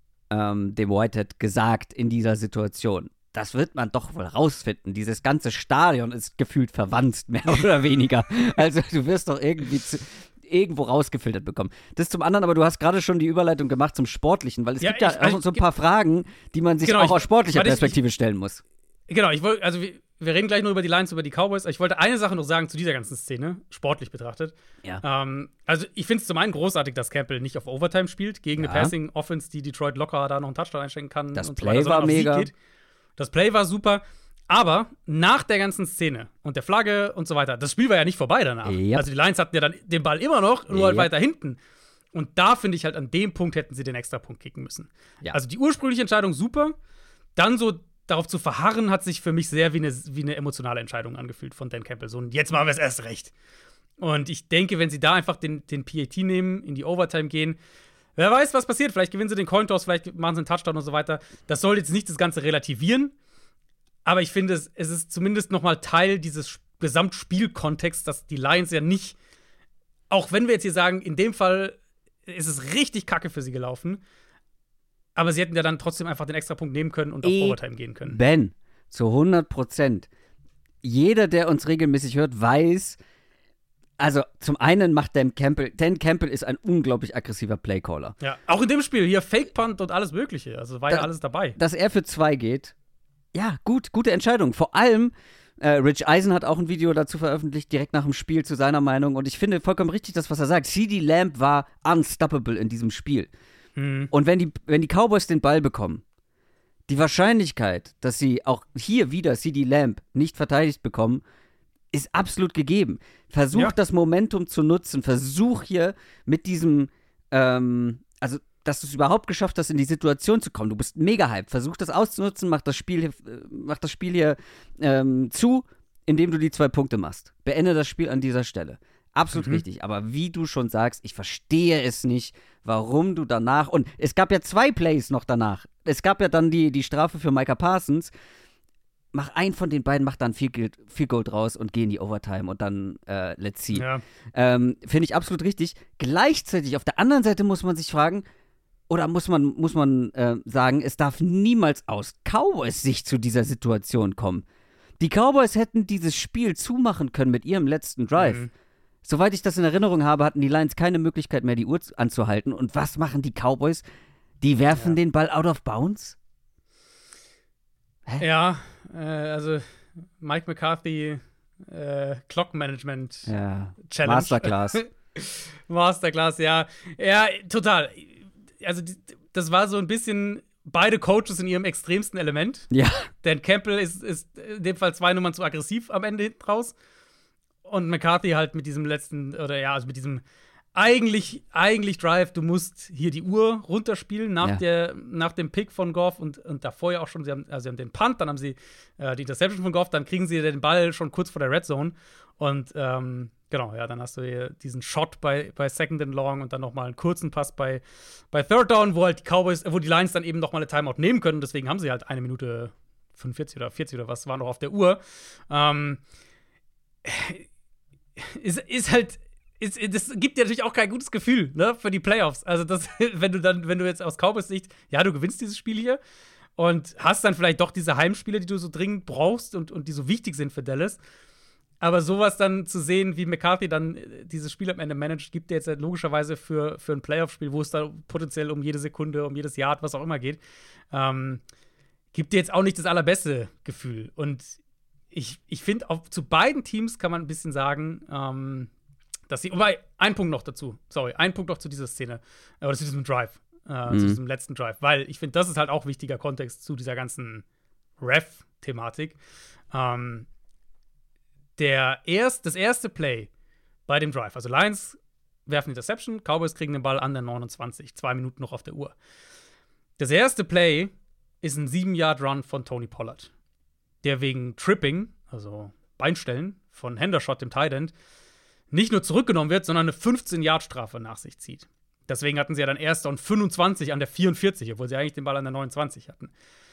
ähm, dem Whitehead gesagt in dieser Situation? Das wird man doch wohl rausfinden. Dieses ganze Stadion ist gefühlt verwandt, mehr oder weniger. Also du wirst doch irgendwie zu, irgendwo rausgefiltert bekommen. Das zum anderen, aber du hast gerade schon die Überleitung gemacht zum Sportlichen, weil es Ja, gibt ja ich- auch ich- so ein paar Fragen, die man sich Genau, auch ich- aus sportlicher warte, ich- Perspektive stellen muss. Genau, ich wollte, also wir, wir reden gleich noch über die Lions, über die Cowboys. Ich wollte eine Sache noch sagen zu dieser ganzen Szene, sportlich betrachtet. Ja. Ähm, also ich finde es zum einen großartig, dass Campbell nicht auf Overtime spielt, gegen Ja. eine Passing-Offense, die Detroit locker da noch einen Touchdown einstecken kann. Das und so Play weiter, sondern war auf Sieg mega. geht. Das Play war super. Aber nach der ganzen Szene und der Flagge und so weiter, das Spiel war ja nicht vorbei danach. Yep. Also die Lions hatten ja dann den Ball immer noch, nur halt Yep. weiter hinten. Und da finde ich halt, an dem Punkt hätten sie den Extrapunkt kicken müssen. Ja. Also die ursprüngliche Entscheidung super. Dann so darauf zu verharren, hat sich für mich sehr wie eine, wie eine emotionale Entscheidung angefühlt von Dan Campbell. So, und jetzt machen wir es erst recht. Und ich denke, wenn sie da einfach den, den P A T nehmen, in die Overtime gehen, wer weiß, was passiert. Vielleicht gewinnen sie den Cointoss, vielleicht machen sie einen Touchdown und so weiter. Das soll jetzt nicht das Ganze relativieren. Aber ich finde, es, es ist zumindest noch mal Teil dieses Gesamtspielkontexts, dass die Lions ja nicht, auch wenn wir jetzt hier sagen, in dem Fall ist es richtig kacke für sie gelaufen, aber sie hätten ja dann trotzdem einfach den Extrapunkt nehmen können und auf E- Overtime gehen können. Ben, zu hundert Prozent. Jeder, der uns regelmäßig hört, weiß, also zum einen macht Dan Campbell, Dan Campbell ist ein unglaublich aggressiver Playcaller. Ja, auch in dem Spiel hier Fake Punt und alles Mögliche. Also war ja Da- alles dabei. Dass er für zwei geht, ja, gut, gute Entscheidung. Vor allem, äh, Rich Eisen hat auch ein Video dazu veröffentlicht, direkt nach dem Spiel zu seiner Meinung. Und ich finde vollkommen richtig das, was er sagt. CeeDee Lamb war unstoppable in diesem Spiel. Hm. Und wenn die, wenn die Cowboys den Ball bekommen, die Wahrscheinlichkeit, dass sie auch hier wieder CeeDee Lamb nicht verteidigt bekommen, ist absolut gegeben. Versuch Ja. das Momentum zu nutzen. Versuch hier mit diesem, ähm, also, dass du es überhaupt geschafft hast, in die Situation zu kommen. Du bist mega hyped. Versuch das auszunutzen, mach das Spiel hier, äh, mach das Spiel hier ähm, zu, indem du die zwei Punkte machst. Beende das Spiel an dieser Stelle. Absolut Mhm. richtig. Aber wie du schon sagst, ich verstehe es nicht, warum du danach. Und es gab ja zwei Plays noch danach. Es gab ja dann die, die Strafe für Micah Parsons. Mach einen von den beiden, mach dann viel Gold, viel Gold raus und geh in die Overtime und dann äh, let's see. Ja. Ähm, Finde ich absolut richtig. Gleichzeitig, auf der anderen Seite muss man sich fragen, oder muss man, muss man äh, sagen, es darf niemals aus Cowboys Sicht zu dieser Situation kommen. Die Cowboys hätten dieses Spiel zumachen können mit ihrem letzten Drive. Mhm. Soweit ich das in Erinnerung habe, hatten die Lions keine Möglichkeit mehr, die Uhr zu- anzuhalten. Und was machen die Cowboys? Die werfen Ja. den Ball out of bounds? Ja, äh, also Mike McCarthy, äh, Clock Management Ja, Challenge. Masterclass. Masterclass, ja. Ja, total. Also, die, das war so ein bisschen beide Coaches in ihrem extremsten Element. Ja, Dan Campbell ist, ist in dem Fall zwei Nummern zu aggressiv am Ende hinten raus. und McCarthy halt mit diesem letzten, oder ja, also mit diesem eigentlich, eigentlich Drive, du musst hier die Uhr runterspielen nach, ja. der, nach dem Pick von Goff und, und davor ja auch schon, sie haben, also sie haben den Punt, dann haben sie äh, die Interception von Goff, dann kriegen sie den Ball schon kurz vor der Red Zone und ähm, genau, ja, dann hast du hier diesen Shot bei, bei Second and Long und dann noch mal einen kurzen Pass bei, bei Third Down, wo halt die Cowboys, wo die Lions dann eben noch mal eine Timeout nehmen können, deswegen haben sie halt eine Minute fünfundvierzig oder vierzig oder was war noch auf der Uhr. Ähm, ist, ist halt Ist, das gibt dir natürlich auch kein gutes Gefühl, ne, für die Playoffs. Also, das, wenn du dann, wenn du jetzt aus Cowboys Sicht, ja, du gewinnst dieses Spiel hier und hast dann vielleicht doch diese Heimspiele, die du so dringend brauchst und, und die so wichtig sind für Dallas. Aber sowas dann zu sehen, wie McCarthy dann dieses Spiel am Ende managt, gibt dir jetzt halt logischerweise für, für ein Playoff-Spiel, wo es dann potenziell um jede Sekunde, um jedes Yard, was auch immer geht, ähm, gibt dir jetzt auch nicht das allerbeste Gefühl. Und ich, ich finde, zu beiden Teams kann man ein bisschen sagen, ähm, dass sie, wobei, ein Punkt noch dazu, sorry, ein Punkt noch zu dieser Szene, äh, oder zu diesem Drive, äh, mhm. zu diesem letzten Drive, weil ich finde, das ist halt auch wichtiger Kontext zu dieser ganzen Ref-Thematik. Ähm, der erst, das erste Play bei dem Drive, also Lions werfen Interception, Cowboys kriegen den Ball an der neunundzwanzig, zwei Minuten noch auf der Uhr. Das erste Play ist ein sieben-Yard-Run von Tony Pollard, der wegen Tripping, also Beinstellen, von Hendershot, dem Tight End, nicht nur zurückgenommen wird, sondern eine fünfzehn-Yard-Strafe nach sich zieht. Deswegen hatten sie ja dann erst und fünfundzwanzig an der vierundvierzig, obwohl sie eigentlich den Ball an der neunundzwanzig hatten.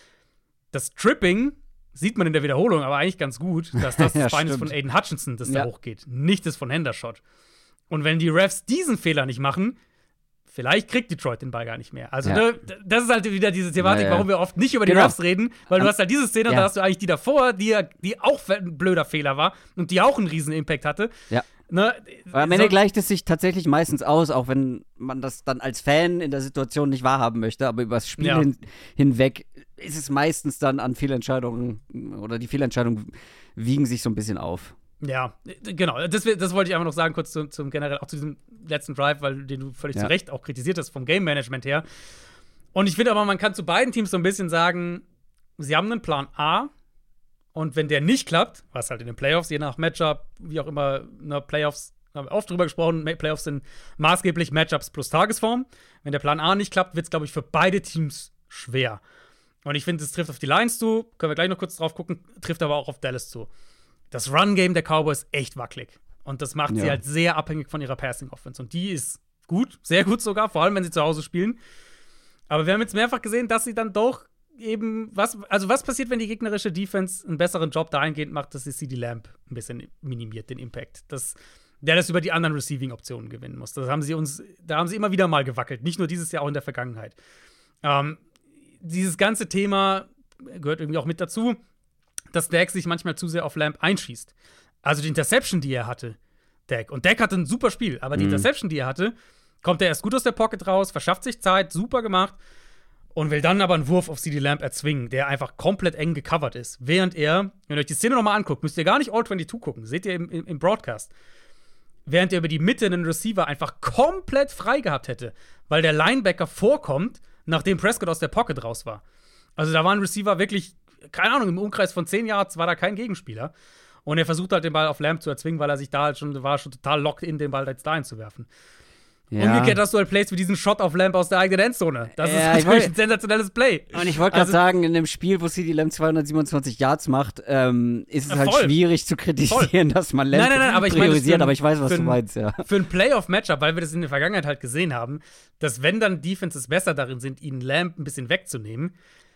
Das Tripping sieht man in der Wiederholung aber eigentlich ganz gut, dass das ja, das Bein ist von Aiden Hutchinson, das ja. da hochgeht, nicht das von Hendershot. Und wenn die Refs diesen Fehler nicht machen, vielleicht kriegt Detroit den Ball gar nicht mehr. Also, ja. ne, das ist halt wieder diese Thematik, ja, ja. warum wir oft nicht über die genau. Refs reden, weil du hast halt diese Szene ja. und da hast du eigentlich die davor, die, die auch ein blöder Fehler war und die auch einen riesen Impact hatte. Ja. Ne, Aber am Ende so gleicht es sich tatsächlich meistens aus, auch wenn man das dann als Fan in der Situation nicht wahrhaben möchte, aber über das Spiel ja. hin, hinweg ist es meistens dann an Fehlentscheidungen oder die Fehlentscheidungen wiegen sich so ein bisschen auf. Ja, genau. Das, das wollte ich einfach noch sagen, kurz zum, zum generell auch zu diesem letzten Drive, weil den du völlig ja. zu Recht auch kritisiert hast vom Game Management her. Und ich finde aber, man kann zu beiden Teams so ein bisschen sagen, sie haben einen Plan A. Und wenn der nicht klappt, was halt in den Playoffs, je nach Matchup, wie auch immer, ne, Playoffs, haben wir oft drüber gesprochen, Playoffs sind maßgeblich Matchups plus Tagesform. Wenn der Plan A nicht klappt, wird es, glaube ich, für beide Teams schwer. Und ich finde, es trifft auf die Lions zu, können wir gleich noch kurz drauf gucken, trifft aber auch auf Dallas zu. Das Run-Game der Cowboys ist echt wackelig. Und das macht ja. sie halt sehr abhängig von ihrer Passing-Offense. Und die ist gut, sehr gut sogar, vor allem, wenn sie zu Hause spielen. Aber wir haben jetzt mehrfach gesehen, dass sie dann doch eben, was, also was passiert, wenn die gegnerische Defense einen besseren Job dahingehend macht, dass sie CeeDee Lamb ein bisschen minimiert, den Impact. Dass der das über die anderen Receiving-Optionen gewinnen muss. Das haben sie uns, da haben sie immer wieder mal gewackelt. Nicht nur dieses Jahr, auch in der Vergangenheit. Ähm, dieses ganze Thema gehört irgendwie auch mit dazu, dass Dak sich manchmal zu sehr auf Lamb einschießt. Also die Interception, die er hatte, Dak. Und Dak hatte ein super Spiel, aber die mhm. Interception, die er hatte, kommt er erst gut aus der Pocket raus, verschafft sich Zeit, super gemacht. Und will dann aber einen Wurf auf CeeDee Lamb erzwingen, der einfach komplett eng gecovert ist. Während er, wenn ihr euch die Szene nochmal anguckt, müsst ihr gar nicht All zweiundzwanzig gucken, seht ihr im, im, im Broadcast. Während er über die Mitte einen Receiver einfach komplett frei gehabt hätte, weil der Linebacker vorkommt, nachdem Prescott aus der Pocket raus war. Also da war ein Receiver wirklich, keine Ahnung, im Umkreis von zehn Yards war da kein Gegenspieler. Und er versucht halt den Ball auf Lamb zu erzwingen, weil er sich da halt schon, war schon total locked in, den Ball jetzt dahin zu werfen. Ja. Umgekehrt hast du halt Plays wie diesen Shot auf Lamb aus der eigenen Endzone. Das ja, ist natürlich ein sensationelles Play. Und ich wollte gerade also, sagen, in dem Spiel, wo CeeDee Lamb zweihundertsiebenundzwanzig Yards macht, ähm, ist es äh, halt schwierig zu kritisieren, voll. dass man Lamb nein, nein, nein, aber priorisiert, ich mein, aber ich weiß, was ein, du meinst, ja. Für ein Playoff-Matchup, weil wir das in der Vergangenheit halt gesehen haben, dass wenn dann Defenses besser darin sind, ihnen Lamb ein bisschen wegzunehmen,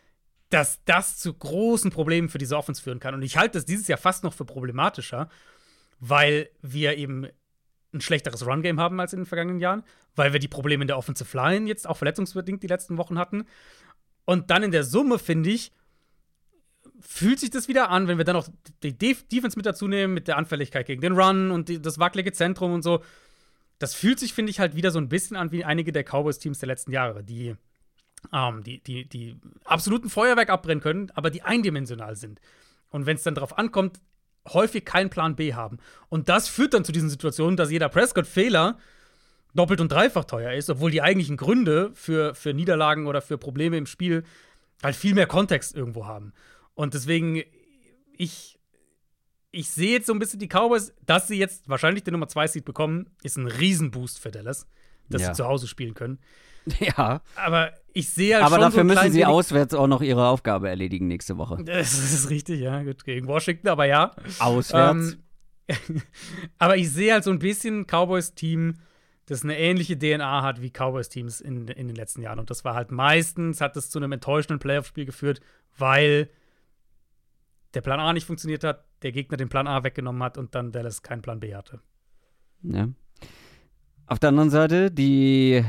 dass das zu großen Problemen für diese Offense führen kann. Und ich halte das dieses Jahr fast noch für problematischer, weil wir eben ein schlechteres Run-Game haben als in den vergangenen Jahren, weil wir die Probleme in der Offensive Line jetzt auch verletzungsbedingt die letzten Wochen hatten. Und dann in der Summe, finde ich, fühlt sich das wieder an, wenn wir dann auch die Def- Defense mit dazu nehmen, mit der Anfälligkeit gegen den Run und die, das wackelige Zentrum und so. Das fühlt sich, finde ich, halt wieder so ein bisschen an wie einige der Cowboys-Teams der letzten Jahre, die, ähm, die, die, die absoluten Feuerwerk abbrennen können, aber die eindimensional sind. Und wenn es dann darauf ankommt, häufig keinen Plan B haben. Und das führt dann zu diesen Situationen, dass jeder Prescott-Fehler doppelt und dreifach teuer ist, obwohl die eigentlichen Gründe für, für Niederlagen oder für Probleme im Spiel halt viel mehr Kontext irgendwo haben. Und deswegen, ich ich sehe jetzt so ein bisschen die Cowboys, dass sie jetzt wahrscheinlich den Nummer zwei Seed bekommen, ist ein Riesenboost für Dallas, dass Ja. sie zu Hause spielen können. Ja. Aber ich sehe halt Aber schon dafür so ein müssen klein sie wenig- auswärts auch noch ihre Aufgabe erledigen nächste Woche. Das ist richtig, ja, gut, gegen Washington, aber ja. Auswärts. Ähm, aber ich sehe halt so ein bisschen Cowboys-Team, das eine ähnliche D N A hat wie Cowboys-Teams in, in den letzten Jahren. Und das war halt meistens, hat das zu einem enttäuschenden Playoff-Spiel geführt, weil der Plan A nicht funktioniert hat, der Gegner den Plan A weggenommen hat und dann Dallas keinen Plan B hatte. Ja. Auf der anderen Seite, die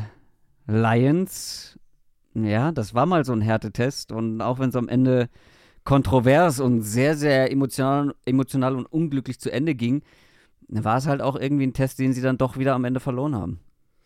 Lions, ja, das war mal so ein Härtetest. Und auch wenn es am Ende kontrovers und sehr, sehr emotional, emotional und unglücklich zu Ende ging, war es halt auch irgendwie ein Test, den sie dann doch wieder am Ende verloren haben.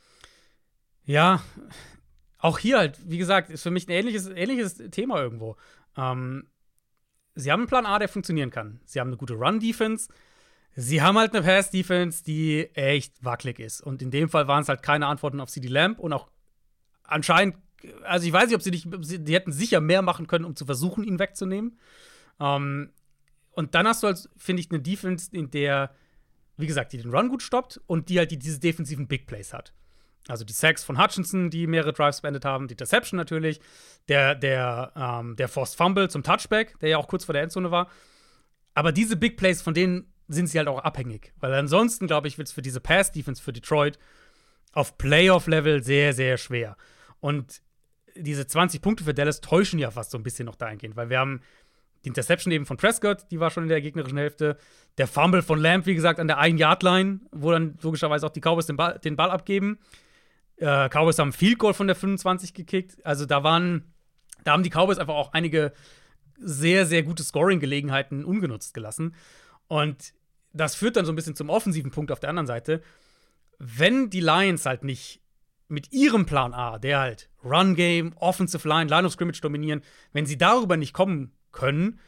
Ja, auch hier halt, wie gesagt, ist für mich ein ähnliches, ähnliches Thema irgendwo. Ähm, sie haben einen Plan A, der funktionieren kann. Sie haben eine gute Run-Defense. Sie haben halt eine Pass-Defense, die echt wackelig ist. Und in dem Fall waren es halt keine Antworten auf CeeDee Lamb und auch anscheinend, also ich weiß nicht, ob sie nicht, sie, die hätten sicher mehr machen können, um zu versuchen, ihn wegzunehmen. Ähm, und dann hast du halt, finde ich, eine Defense, in der, wie gesagt, die den Run gut stoppt und die halt die, diese defensiven Big Plays hat. Also die Sacks von Hutchinson, die mehrere Drives beendet haben, die Interception natürlich, der, der, ähm, der Forced Fumble zum Touchback, der ja auch kurz vor der Endzone war. Aber diese Big Plays, von denen sind sie halt auch abhängig. Weil ansonsten, glaube ich, wird es für diese Pass-Defense für Detroit auf Playoff-Level sehr, sehr schwer. Und diese zwanzig Punkte für Dallas täuschen ja fast so ein bisschen noch dahingehend, weil wir haben die Interception eben von Prescott, die war schon in der gegnerischen Hälfte. Der Fumble von Lamb, wie gesagt, an der Ein-Yard-Line, wo dann logischerweise auch die Cowboys den Ball, den Ball abgeben. Äh, Cowboys haben Field Goal von der fünfundzwanzig gekickt. Also da waren, da haben die Cowboys einfach auch einige sehr, sehr gute Scoring-Gelegenheiten ungenutzt gelassen. Und das führt dann so ein bisschen zum offensiven Punkt auf der anderen Seite. Wenn die Lions halt nicht mit ihrem Plan A, der halt Run-Game, Offensive Line, Line of Scrimmage dominieren, wenn sie darüber nicht kommen können,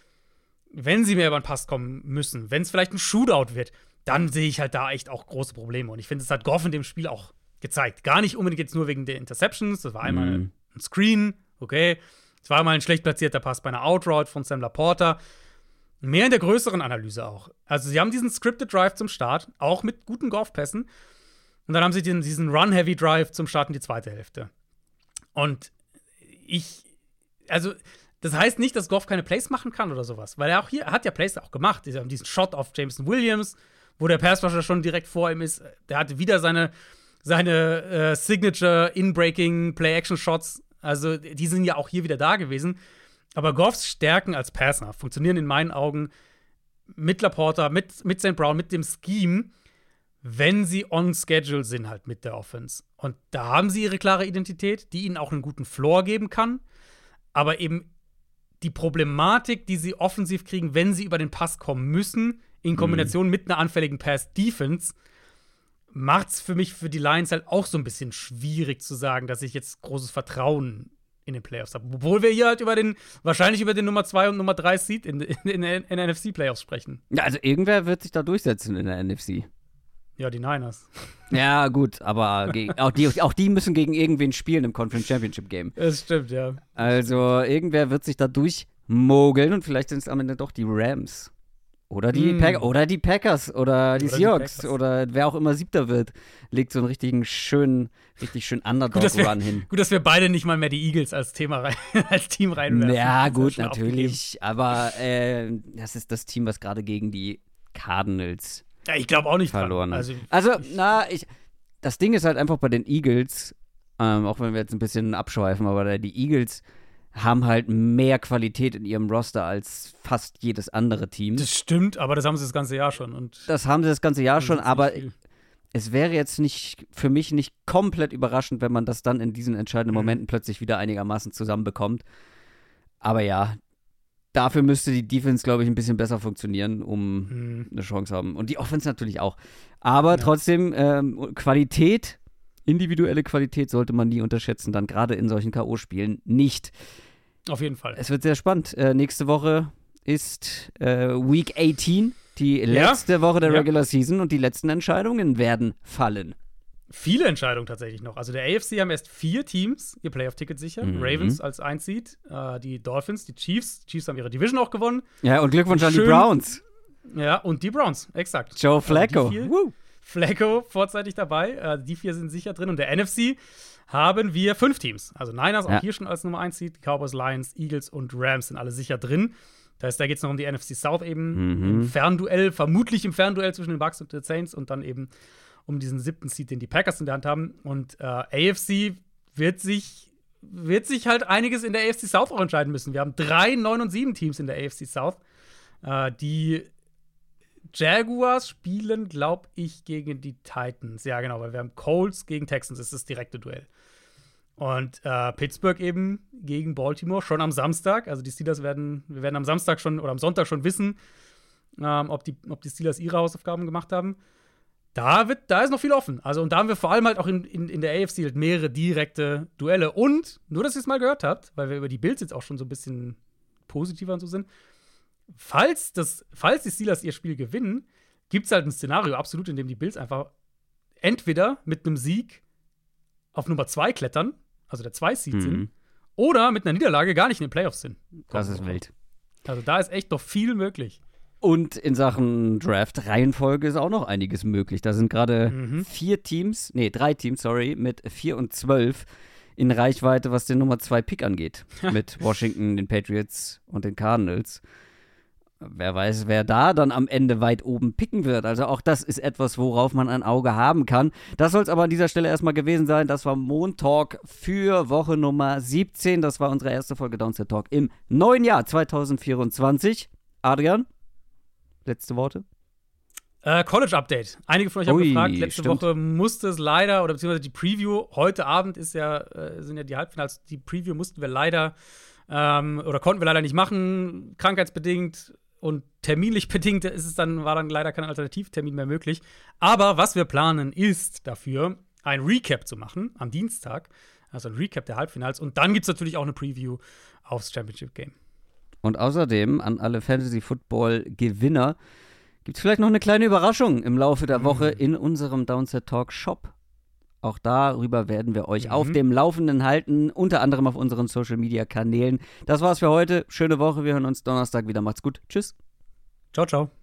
wenn sie mehr über den Pass kommen müssen, wenn es vielleicht ein Shootout wird, dann sehe ich halt da echt auch große Probleme. Und ich finde, das hat Goff in dem Spiel auch gezeigt. Gar nicht unbedingt jetzt nur wegen der Interceptions, das war einmal Mhm. ein Screen, okay. Es war einmal ein schlecht platzierter Pass bei einer Outroute von Sam Laporta. Mehr in der größeren Analyse auch. Also, sie haben diesen Scripted Drive zum Start, auch mit guten Goff-Pässen. Und dann haben sie den, diesen Run-Heavy-Drive zum Start in die zweite Hälfte. Und ich, also, das heißt nicht, dass Goff keine Plays machen kann oder sowas. Weil er auch hier, er hat ja Plays auch gemacht. Sie haben diesen Shot auf Jameson Williams, wo der Passrusher schon direkt vor ihm ist. Der hatte wieder seine, seine äh, Signature In-Breaking Play-Action-Shots. Also, die sind ja auch hier wieder da gewesen. Aber Goffs Stärken als Passer funktionieren in meinen Augen mit Laporta, mit, mit Saint Brown, mit dem Scheme, wenn sie on schedule sind, halt mit der Offense. Und da haben sie ihre klare Identität, die ihnen auch einen guten Floor geben kann. Aber eben die Problematik, die sie offensiv kriegen, wenn sie über den Pass kommen müssen, in Kombination mhm. mit einer anfälligen Pass-Defense, macht es für mich für die Lions halt auch so ein bisschen schwierig zu sagen, dass ich jetzt großes Vertrauen in den Playoffs habe. Obwohl wir hier halt über den, wahrscheinlich über den Nummer zwei und Nummer drei Seed in, in, in, in N F C-Playoffs sprechen. Ja, also irgendwer wird sich da durchsetzen in der N F C. Ja, die Niners. Ja, gut, aber gegen, auch, die, auch die müssen gegen irgendwen spielen im Conference Championship Game. Das stimmt, ja. Also irgendwer wird sich da durchmogeln und vielleicht sind es am Ende doch die Rams. Oder die, Mm. Pack- oder die Packers oder die Oder die Seahawks Packers. oder wer auch immer Siebter wird, legt so einen richtigen schönen, richtig schönen Gut, dass wir, Underdog-Run hin. gut, dass wir beide nicht mal mehr die Eagles als Thema rein, als Team reinwerfen. Ja, Das ist gut, schon natürlich. Aber äh, das ist das Team, was gerade gegen die Cardinals aufgegeben. Ja, ich glaube auch nicht verloren dran. hat. Also, Also, na, ich, das Ding ist halt einfach bei den Eagles, ähm, auch wenn wir jetzt ein bisschen abschweifen, aber die Eagles haben halt mehr Qualität in ihrem Roster als fast jedes andere Team. das stimmt, aber das haben sie das ganze Jahr schon. Und Das haben sie das ganze Jahr schon, das ist aber nicht viel. es wäre jetzt nicht für mich nicht komplett überraschend, wenn man das dann in diesen entscheidenden Mhm. Momenten plötzlich wieder einigermaßen zusammenbekommt. Aber ja, dafür müsste die Defense, glaube ich, ein bisschen besser funktionieren, um Mhm. eine Chance haben. Und die Offense natürlich auch. Aber Ja. trotzdem, ähm, Qualität, individuelle Qualität sollte man nie unterschätzen, dann gerade in solchen K O-Spielen nicht. Auf jeden Fall. Es wird sehr spannend. Äh, nächste Woche ist äh, Week achtzehn, die Ja. letzte Woche der Ja. Regular Season und die letzten Entscheidungen werden fallen. Viele Entscheidungen tatsächlich noch. Also der A F C haben erst vier Teams ihr Playoff-Ticket sicher. Mhm. Ravens als Eins-Seed, äh, die Dolphins, die Chiefs. Die Chiefs haben ihre Division auch gewonnen. Ja, und Glückwunsch an die Schön. Browns. Ja, und die Browns, exakt. Joe Flacco. Also Woo. Flacco vorzeitig dabei. Äh, die vier sind sicher drin. Und der N F C haben wir fünf Teams. Also Niners ja. auch hier schon als Nummer eins Seed. Cowboys, Lions, Eagles und Rams sind alle sicher drin. Das heißt, da geht es noch um die N F C South eben. Mhm. Im Fernduell, vermutlich im Fernduell zwischen den Bucks und den Saints. Und dann eben um diesen siebten Seed, den die Packers in der Hand haben. Und äh, A F C wird sich, wird sich halt einiges in der A F C South auch entscheiden müssen. Wir haben drei neun und sieben Teams in der A F C South. Äh, die Jaguars spielen, glaube ich, gegen die Titans. Ja, genau, weil wir haben Colts gegen Texans. Das ist das direkte Duell. Und äh, Pittsburgh eben gegen Baltimore schon am Samstag. Also die Steelers werden, wir werden am Samstag schon oder am Sonntag schon wissen, ähm, ob, die, ob die Steelers ihre Hausaufgaben gemacht haben. Da, wird, da ist noch viel offen. Also, und da haben wir vor allem halt auch in, in, in der A F C halt mehrere direkte Duelle. Und, nur dass ihr es mal gehört habt, weil wir über die Bills jetzt auch schon so ein bisschen positiver und so sind, falls, das, falls die Steelers ihr Spiel gewinnen, gibt es halt ein Szenario absolut, in dem die Bills einfach entweder mit einem Sieg auf Nummer zwei klettern, also der zwei Seed mhm. sind, oder mit einer Niederlage gar nicht in den Playoffs sind. Das ist wild. Also da ist echt noch viel möglich. Und in Sachen Draft-Reihenfolge ist auch noch einiges möglich. Da sind gerade Mhm. vier Teams, nee, drei Teams, sorry, mit vier und zwölf in Reichweite, was den Nummer zwei Pick angeht. Mit Washington, den Patriots und den Cardinals. Wer weiß, wer da dann am Ende weit oben picken wird. Also auch das ist etwas, worauf man ein Auge haben kann. Das soll es aber an dieser Stelle erstmal gewesen sein. Das war Montalk für Woche Nummer siebzehn. Das war unsere erste Folge Downset Talk im neuen Jahr zwanzig vierundzwanzig. Adrian, letzte Worte? Äh, College-Update. Einige von euch haben Ui, gefragt, letzte stimmt. Woche musste es leider, oder beziehungsweise die Preview, heute Abend ist ja, äh, sind ja die Halbfinals, die Preview mussten wir leider, ähm, oder konnten wir leider nicht machen, krankheitsbedingt und terminlich bedingt ist es dann, war dann leider kein Alternativtermin mehr möglich. Aber was wir planen, ist dafür, ein Recap zu machen am Dienstag, also ein Recap der Halbfinals, und dann gibt es natürlich auch eine Preview aufs Championship-Game. Und außerdem an alle Fantasy-Football-Gewinner gibt es vielleicht noch eine kleine Überraschung im Laufe der Woche in unserem Downset Talk Shop. Auch darüber werden wir euch Mhm. auf dem Laufenden halten, unter anderem auf unseren Social-Media-Kanälen. Das war's für heute. Schöne Woche. Wir hören uns Donnerstag wieder. Macht's gut. Tschüss. Ciao, ciao.